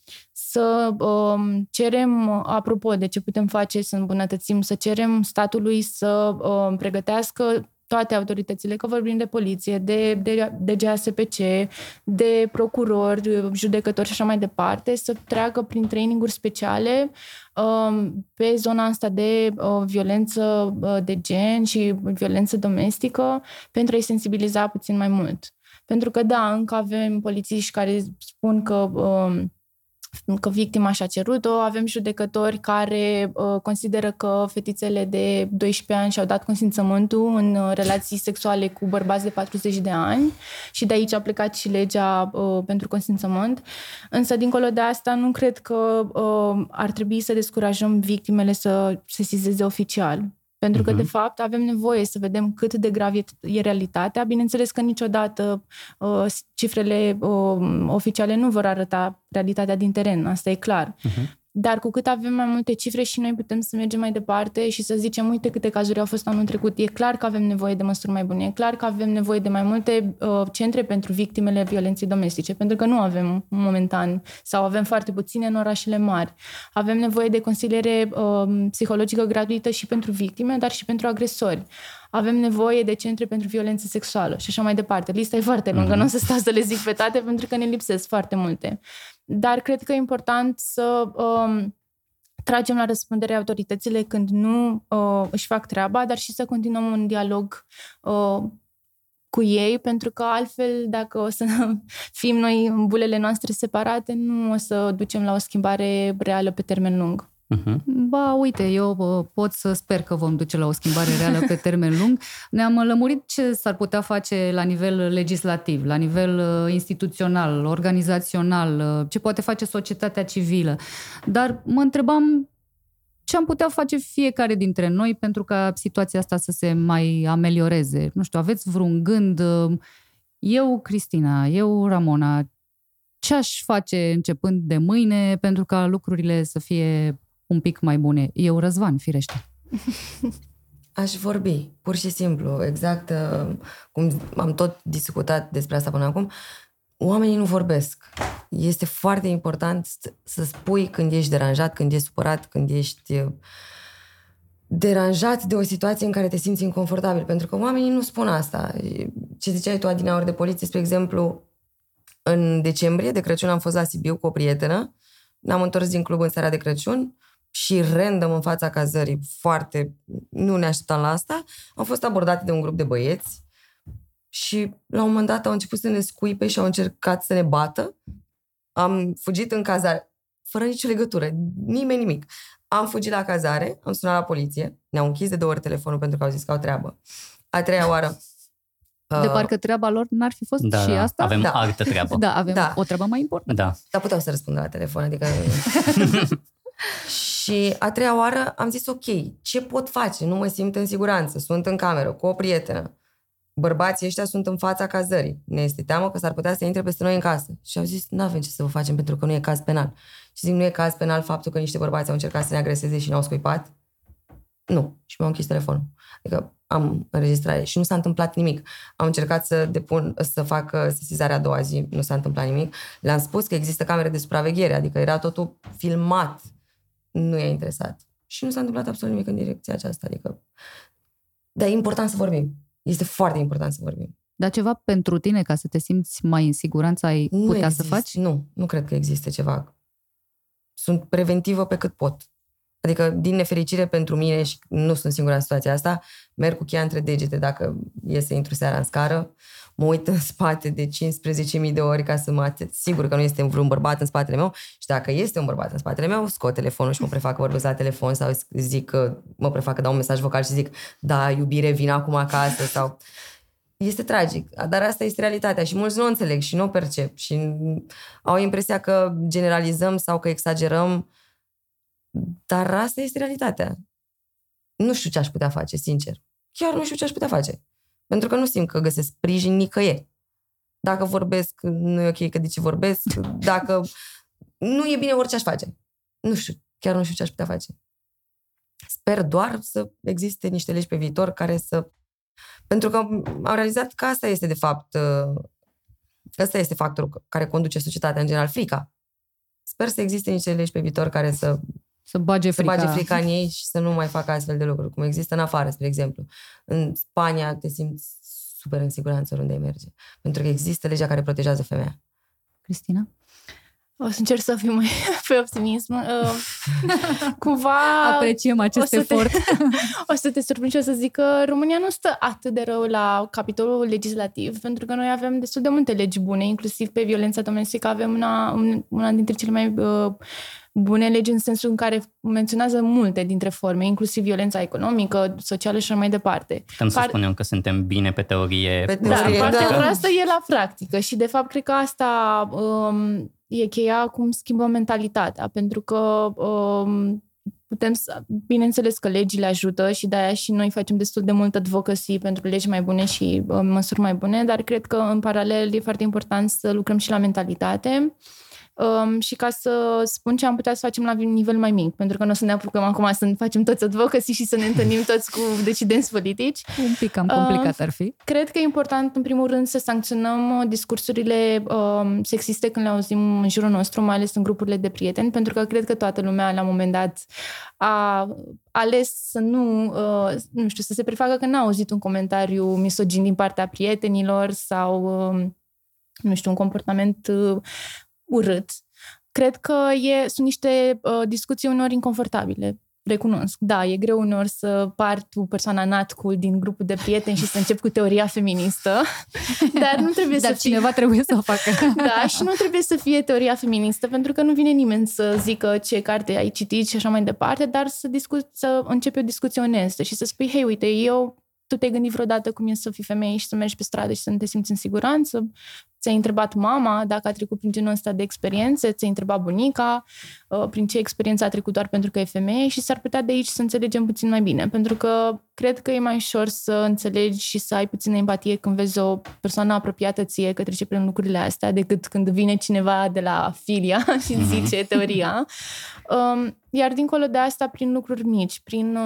să um, cerem, apropo de ce putem face să îmbunătățim, să cerem statului să um, pregătească toate autoritățile, că vorbim de poliție, de, de, de G A S P C, de procurori, judecători și așa mai departe, să treacă prin traininguri speciale um, pe zona asta de uh, violență uh, de gen și violență domestică, pentru a-i sensibiliza puțin mai mult. Pentru că, da, încă avem polițiști care spun că um, că victima și-a cerut-o, avem judecători care uh, consideră că fetițele de doisprezece ani și-au dat consimțământul în uh, relații sexuale cu bărbați de patruzeci de ani și de aici a plecat și legea uh, pentru consimțământ. Însă, dincolo de asta, nu cred că uh, ar trebui să descurajăm victimele să sesizeze oficial. Pentru că, uh-huh. de fapt, avem nevoie să vedem cât de grav e, e realitatea. Bineînțeles că niciodată uh, cifrele uh, oficiale nu vor arăta realitatea din teren, asta e clar. Uh-huh. Dar cu cât avem mai multe cifre și noi putem să mergem mai departe și să zicem, uite câte cazuri au fost anul trecut. E clar că avem nevoie de măsuri mai bune, e clar că avem nevoie de mai multe uh, centre pentru victimele violenței domestice, pentru că nu avem momentan sau avem foarte puține în orașele mari. Avem nevoie de consiliere uh, psihologică gratuită și pentru victime, dar și pentru agresori. Avem nevoie de centre pentru violență sexuală și așa mai departe. Lista e foarte lungă, mm-hmm. nu o să stau să le zic pe toate pentru că ne lipsesc foarte multe. Dar cred că e important să um, tragem la răspundere autoritățile când nu uh, își fac treaba, dar și să continuăm un dialog uh, cu ei, pentru că altfel, dacă o să fim noi în bulele noastre separate, nu o să ducem la o schimbare reală pe termen lung. Uh-huh. Ba, uite, eu pot să sper că vom duce la o schimbare reală pe termen lung. Ne-am lămurit ce s-ar putea face la nivel legislativ, la nivel instituțional, organizațional, ce poate face societatea civilă. Dar mă întrebam ce am putea face fiecare dintre noi pentru ca situația asta să se mai amelioreze. Nu știu, aveți vreun gând? Eu, Cristina, eu, Ramona, ce aș face începând de mâine pentru ca lucrurile să fie un pic mai bune? Eu, Răzvan, firește. Aș vorbi, pur și simplu, exact uh, cum am tot discutat despre asta până acum. Oamenii nu vorbesc. Este foarte important să spui când ești deranjat, când ești supărat, când ești deranjat de o situație în care te simți inconfortabil, pentru că oamenii nu spun asta. Ce ziceai tu, adineauri, de poliție, spre exemplu, în decembrie de Crăciun am fost la Sibiu cu o prietenă, ne-am întors din club în seara de Crăciun și random în fața cazării, foarte, nu ne așteptam la asta, am fost abordate de un grup de băieți și la un moment dat au început să ne scuipe și au încercat să ne bată. Am fugit în cazare, fără nicio legătură, nimeni nimic. Am fugit la cazare, am sunat la poliție, ne-au închis de două ori telefonul pentru că au zis că au treabă. A treia oară... De parcă treaba lor n-ar fi fost da, și asta? Avem da. altă treabă. Da, avem da. o treabă mai importantă. Da. Dar puteau să răspundă la telefon, adică... Și a treia oară am zis, ok, ce pot face? Nu mă simt în siguranță, sunt în cameră cu o prietenă. Bărbații ăștia sunt în fața cazării. Ne este teamă că s-ar putea să intre peste noi în casă. Și au zis, n-avem ce să vă facem pentru că nu e caz penal. Și zic, nu e caz penal faptul că niște bărbați au încercat să ne agreseze și ne-au scuipat? Nu. Și mi-au închis telefonul. Adică am înregistrare și nu s-a întâmplat nimic. Am încercat să depun, să fac sesizarea a doua zi, nu s-a întâmplat nimic. Le-am spus că există camere de supraveghere, adică era totul filmat. Nu i-a interesat. Și nu s-a întâmplat absolut nimic în direcția aceasta. Adică... Dar e important să vorbim. Este foarte important să vorbim. Dar ceva pentru tine, ca să te simți mai în siguranță, ai nu putea exist, să faci? Nu, nu cred că există ceva. Sunt preventivă pe cât pot. Adică, din nefericire pentru mine, și nu sunt singura în situația asta, merg cu cheia între degete dacă ies să intru seara în scară, mă uit în spate de cincisprezece mii de ori ca să mă atât. Sigur că nu este vreun bărbat în spatele meu și dacă este un bărbat în spatele meu, scot telefonul și mă prefac că vorbesc la telefon sau zic că mă prefac că dau un mesaj vocal și zic, da, iubire, vin acum acasă sau... Este tragic, dar asta este realitatea și mulți nu o înțeleg și nu o percep și au impresia că generalizăm sau că exagerăm, dar asta este realitatea. Nu știu ce aș putea face, sincer. Chiar nu știu ce aș putea face. Pentru că nu simt că găsesc sprijin nicăieri. Dacă vorbesc, nu e ok că de ce vorbesc. Dacă nu e bine, orice aș face. Nu știu, chiar nu știu ce aș putea face. Sper doar să existe niște legi pe viitor care să... Pentru că am realizat că asta este de fapt, ăsta este factorul care conduce societatea în general, frica. Sper să existe niște legi pe viitor care să Să bage frica. Să bage frica în ei și să nu mai facă astfel de lucruri, cum există în afară, spre exemplu. În Spania te simți super în siguranță oriunde ai merge, pentru că există legea care protejează femeia. Cristina? O să încerc să fiu mai pe optimism. Uh, cumva... Apreciem acest o efort. Te, o să te surprind și o să zic că România nu stă atât de rău la capitolul legislativ, pentru că noi avem destul de multe legi bune, inclusiv pe violența domestică avem una, una dintre cele mai uh, bune legi în sensul în care menționează multe dintre forme, inclusiv violența economică, socială și așa mai departe. Putem să Par... spunem că suntem bine pe teorie. Pe teorie, da, partea da. asta e la practică și de fapt cred că asta um, e cheia cum schimbăm mentalitatea, pentru că um, putem să, bineînțeles că legile ajută și de-aia și noi facem destul de mult advocacy pentru legi mai bune și um, măsuri mai bune, dar cred că în paralel e foarte important să lucrăm și la mentalitate. Um, și ca să spun ce am putea să facem la nivel mai mic, pentru că nu o să ne apucăm acum să facem toți advocacy și să ne întâlnim toți cu decidenți politici. Un pic cam complicat uh, ar fi. Cred că e important, în primul rând, să sancționăm discursurile um, sexiste când le auzim în jurul nostru, mai ales în grupurile de prieteni, pentru că cred că toată lumea, la un moment dat, a ales să nu, uh, nu știu, să se prefacă că n-a auzit un comentariu misogin din partea prietenilor sau, uh, nu știu, un comportament uh, urât. Cred că e, sunt niște uh, discuții uneori inconfortabile. Recunosc. Da, e greu uneori să par tu persoana not cool din grupul de prieteni și să începi cu teoria feministă, dar nu trebuie dar să fie... cineva trebuie să o facă. Da, și nu trebuie să fie teoria feministă, pentru că nu vine nimeni să zică ce carte ai citit și așa mai departe, dar să, discu- să începi o discuție onestă și să spui, hei, uite, eu... Tu te-ai gândit vreodată cum e să fii femeie și să mergi pe stradă și să nu te simți în siguranță? Ți-ai întrebat mama dacă a trecut prin genul ăsta de experiențe? Ți-ai întrebat bunica prin ce experiență a trecut doar pentru că e femeie? Și s-ar putea de aici să înțelegem puțin mai bine. Pentru că cred că e mai ușor să înțelegi și să ai puțină empatie când vezi o persoană apropiată ție că trece prin lucrurile astea, decât când vine cineva de la filia și zice teoria. Iar dincolo de asta, prin lucruri mici, prin...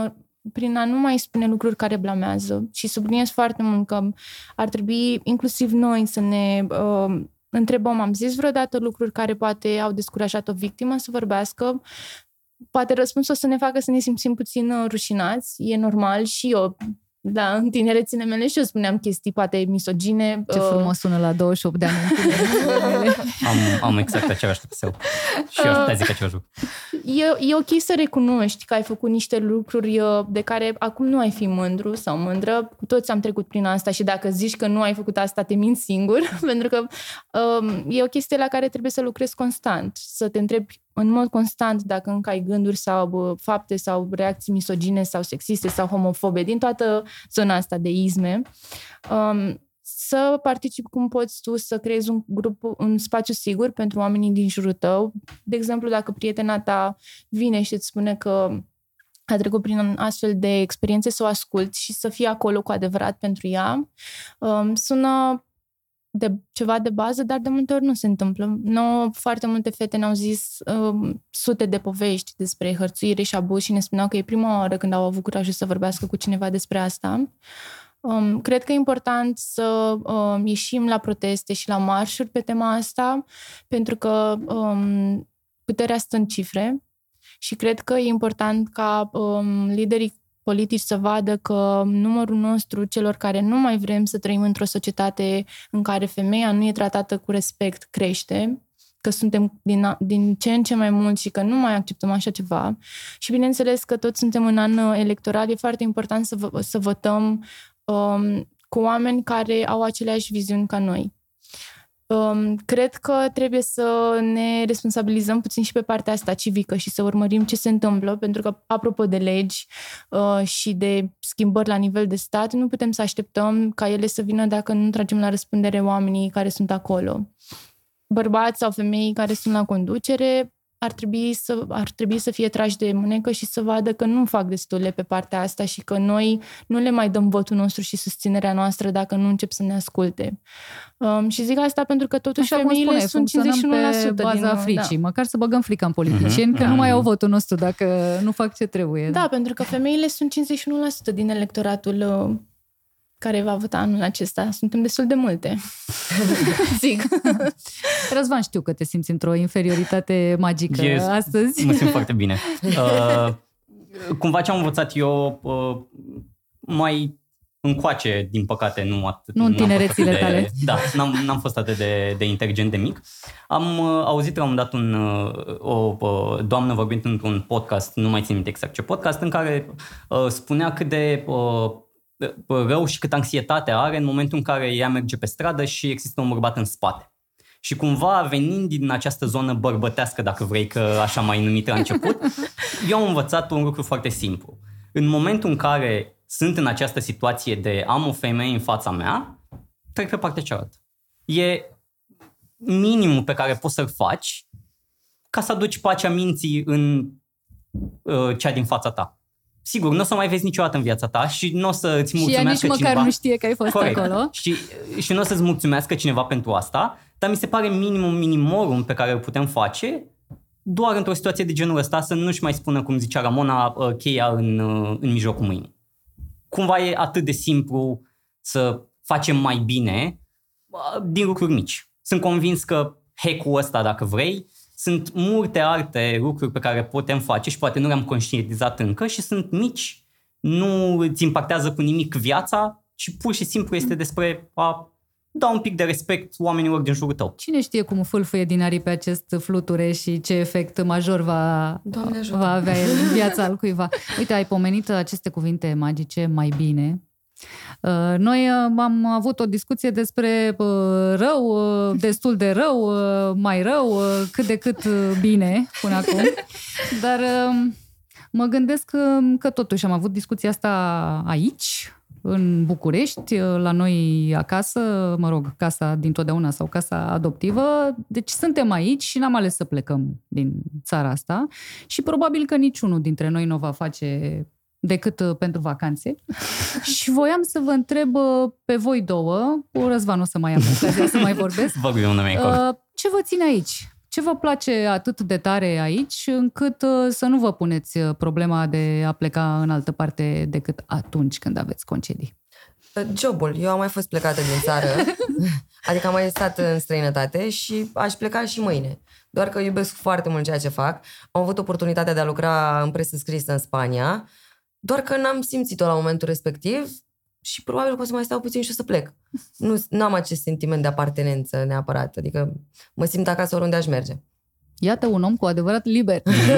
prin a nu mai spune lucruri care blamează. Și subliniez foarte mult că ar trebui inclusiv noi să ne uh, întrebăm, am zis vreodată lucruri care poate au descurajat o victimă să vorbească? Poate răspunsul o să ne facă să ne simțim puțin rușinați, e normal și eu. Da, în tinerețile mele și eu spuneam chestii poate misogine. Ce frumos sună la douăzeci și opt de ani în tinerețile mele. Am, am exact același traseu. Și eu aș putea zic același lucru. E, e ok să recunoști că ai făcut niște lucruri de care acum nu ai fi mândru sau mândră. Cu toți am trecut prin asta și dacă zici că nu ai făcut asta, te minți singur. Pentru că um, e o chestie la care trebuie să lucrezi constant. Să te întrebi în mod constant dacă încă ai gânduri sau fapte sau reacții misogine sau sexiste sau homofobe din toată zona asta de izme. Um, să participi cum poți tu să creezi un grup, un spațiu sigur pentru oamenii din jurul tău. De exemplu, dacă prietena ta vine și îți spune că a trecut prin astfel de experiențe, să o asculți și să fii acolo cu adevărat pentru ea. Um, sună de ceva de bază, dar de multe ori nu se întâmplă. No, foarte multe fete ne-au zis um, sute de povești despre hărțuire și abuz și ne spuneau că e prima oară când au avut curajul să vorbească cu cineva despre asta. Um, cred că e important să um, ieșim la proteste și la marșuri pe tema asta, pentru că um, puterea stă în cifre și cred că e important ca um, liderii politici să vadă că numărul nostru, celor care nu mai vrem să trăim într-o societate în care femeia nu e tratată cu respect, crește, că suntem din, din ce în ce mai mulți și că nu mai acceptăm așa ceva. Și bineînțeles că toți suntem în an electoral, e foarte important să, să votăm um, cu oameni care au aceleași viziuni ca noi. Um, cred că trebuie să ne responsabilizăm puțin și pe partea asta civică și să urmărim ce se întâmplă, pentru că, apropo de legi uh, și de schimbări la nivel de stat, nu putem să așteptăm ca ele să vină dacă nu tragem la răspundere oamenii care sunt acolo. Bărbați sau femei care sunt la conducere ar trebui să, ar trebui să fie trași de mânecă și să vadă că nu fac destule pe partea asta și că noi nu le mai dăm votul nostru și susținerea noastră dacă nu încep să ne asculte. Um, și zic asta pentru că totuși așa femeile spune, sunt cincizeci și unu la sută pe baza din, fricii. Da. Măcar să băgăm frica în politicieni, mm-hmm. că nu mai au votul nostru dacă nu fac ce trebuie. Da, pentru că femeile sunt cincizeci și unu la sută din electoratul uh, care va vota anul acesta. Suntem destul de multe. Zic. Răzvan, știu că te simți într-o inferioritate magică yes, astăzi. Mă simt foarte bine. Uh, cumva ce am învățat eu uh, mai încoace, din păcate, nu atât. Nu în tinerețile de, tale. Da, n-am, n-am fost atât de, de inteligent de mic. Am uh, auzit la un moment dat un, uh, o uh, doamnă vorbind într-un podcast, nu mai țin minte exact ce podcast, în care uh, spunea cât de uh, rău și cât anxietate are în momentul în care ea merge pe stradă și există un bărbat în spate. Și cumva, venind din această zonă bărbătească, dacă vrei, că așa mai numit la început, eu am învățat un lucru foarte simplu. În momentul în care sunt în această situație de am o femeie în fața mea, trec pe partea cealaltă. E minimul pe care poți să-l faci ca să aduci pacea minții în uh, cea din fața ta. Sigur, nu o să mai vezi niciodată în viața ta și nu o să îți mulțumească cineva. Și ea nici măcar cineva. Nu știe că ai fost Corect. Acolo. Și, și nu o să-ți mulțumească cineva pentru asta, dar mi se pare minimum minimorum pe care îl putem face doar într-o situație de genul ăsta, să nu-și mai spună, cum zicea Ramona, cheia în, în mijlocul mâinii. Cumva e atât de simplu să facem mai bine din lucruri mici. Sunt convins că hack-ul ăsta, dacă vrei, sunt multe alte lucruri pe care putem face și poate nu le-am conștientizat încă și sunt mici. Nu îți impactează cu nimic viața, ci pur și simplu este despre a da un pic de respect oamenilor din jurul tău. Cine știe cum fâlfâie din aripi acest fluture și ce efect major va, va avea el în viața al cuiva. Uite, ai pomenit aceste cuvinte magice, mai bine. Noi am avut o discuție despre rău, destul de rău, mai rău, cât de cât bine până acum, dar mă gândesc că totuși am avut discuția asta aici, în București, la noi acasă, mă rog, casa dintotdeauna sau casa adoptivă, deci suntem aici și n-am ales să plecăm din țara asta și probabil că niciunul dintre noi nu o va face decât pentru vacanțe. Și voiam să vă întreb pe voi două, cu Răzvan o să mai am ocazia să mai vorbesc, Vorbim, uh, ce vă ține aici? Ce vă place atât de tare aici, încât să nu vă puneți problema de a pleca în altă parte decât atunci când aveți concedii? Jobul. Eu am mai fost plecată din țară, adică am mai stat în străinătate și aș pleca și mâine. Doar că iubesc foarte mult ceea ce fac. Am avut oportunitatea de a lucra în presă scrisă în Spania, doar că n-am simțit-o la momentul respectiv și probabil că o să mai stau puțin și o să plec. Nu am acest sentiment de apartenență neapărat, adică mă simt acasă oriunde aș merge. Iată un om cu adevărat liber.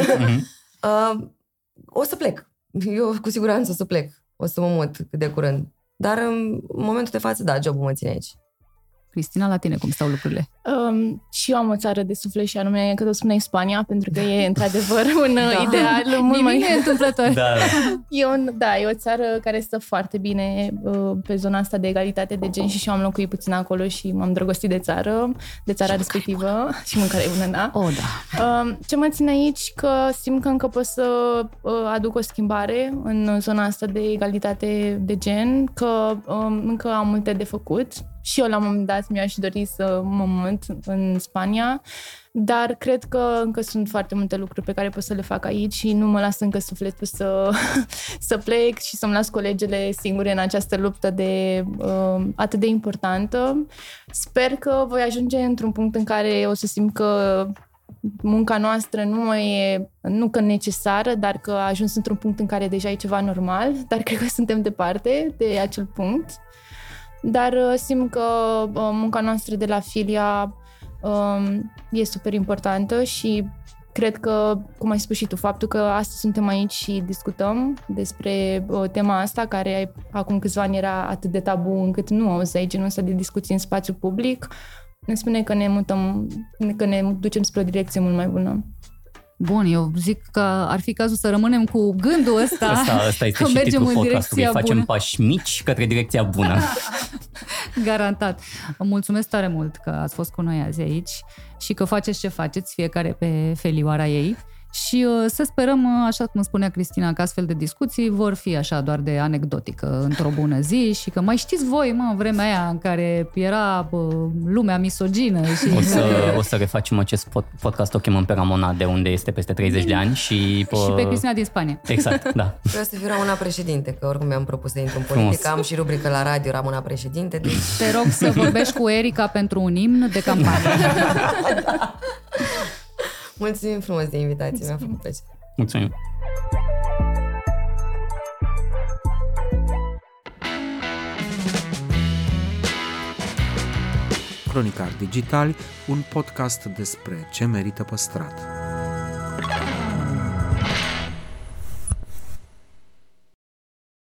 uh, o să plec. Eu cu siguranță o să plec. O să mă mut cât de curând. Dar în momentul de față, da, jobul mă ține aici. Cristina, la tine cum stau lucrurile? Um, și eu am o țară de suflet și anume, că o spuneai Spania, pentru că e într-adevăr un da. ideal mult mai... Nimic întâmplător. Da, da. E, un, da, e o țară care stă foarte bine uh, pe zona asta de egalitate de gen și și eu am locuit puțin acolo și m-am drăgostit de țară, de țara și respectivă. Bună. Și mâncare bună, da. Oh, da. Uh, ce mă ține aici, că simt că încă pot să uh, aduc o schimbare în zona asta de egalitate de gen, că uh, încă am multe de făcut. Și eu la un moment dat mi-aș dori să mă mut în Spania, dar cred că încă sunt foarte multe lucruri pe care pot să le fac aici și nu mă las încă sufletul să, să plec și să-mi las colegele singure în această luptă de, uh, atât de importantă. Sper că voi ajunge într-un punct în care o să simt că munca noastră nu mai e, nu că necesară, dar că a ajuns într-un punct în care deja e ceva normal, dar cred că suntem departe de acel punct. Dar uh, simt că uh, munca noastră de la Filia uh, e super importantă și cred că, cum ai spus și tu, faptul că astăzi suntem aici și discutăm despre uh, tema asta, care acum câțiva ani era atât de tabu încât nu auzeai genul ăsta de discuții în spațiu public, ne spune că ne mutăm, că ne ducem spre o direcție mult mai bună. Bun, eu zic că ar fi cazul să rămânem cu gândul ăsta, asta, asta este că și mergem titlul în direcția podcastului. Facem bună. pași mici către direcția bună. Garantat. Mulțumesc tare mult că ați fost cu noi azi aici și că faceți ce faceți, fiecare pe felioara ei. Și uh, să sperăm, uh, așa cum spunea Cristina, că astfel de discuții vor fi așa doar de anecdotică într-o bună zi și că mai știți voi, mă, vremea aia în care era uh, lumea misogină. Și o, să, o să refacem acest podcast, o chemăm pe Ramona de unde este peste treizeci de ani și... Uh, și pe Cristina din Spania. Exact, da. Vreau să fiu Ramona președinte, că oricum mi-am propus să intru în politică, am și rubrică la radio Ramona președinte. Deci... Te rog să vorbești cu Erica pentru un imn de campanie. Da. Mulțumim frumos de invitație, mi-a făcut plăcere. Mulțumim. Cronicar Digitali, un podcast despre ce merită păstrat.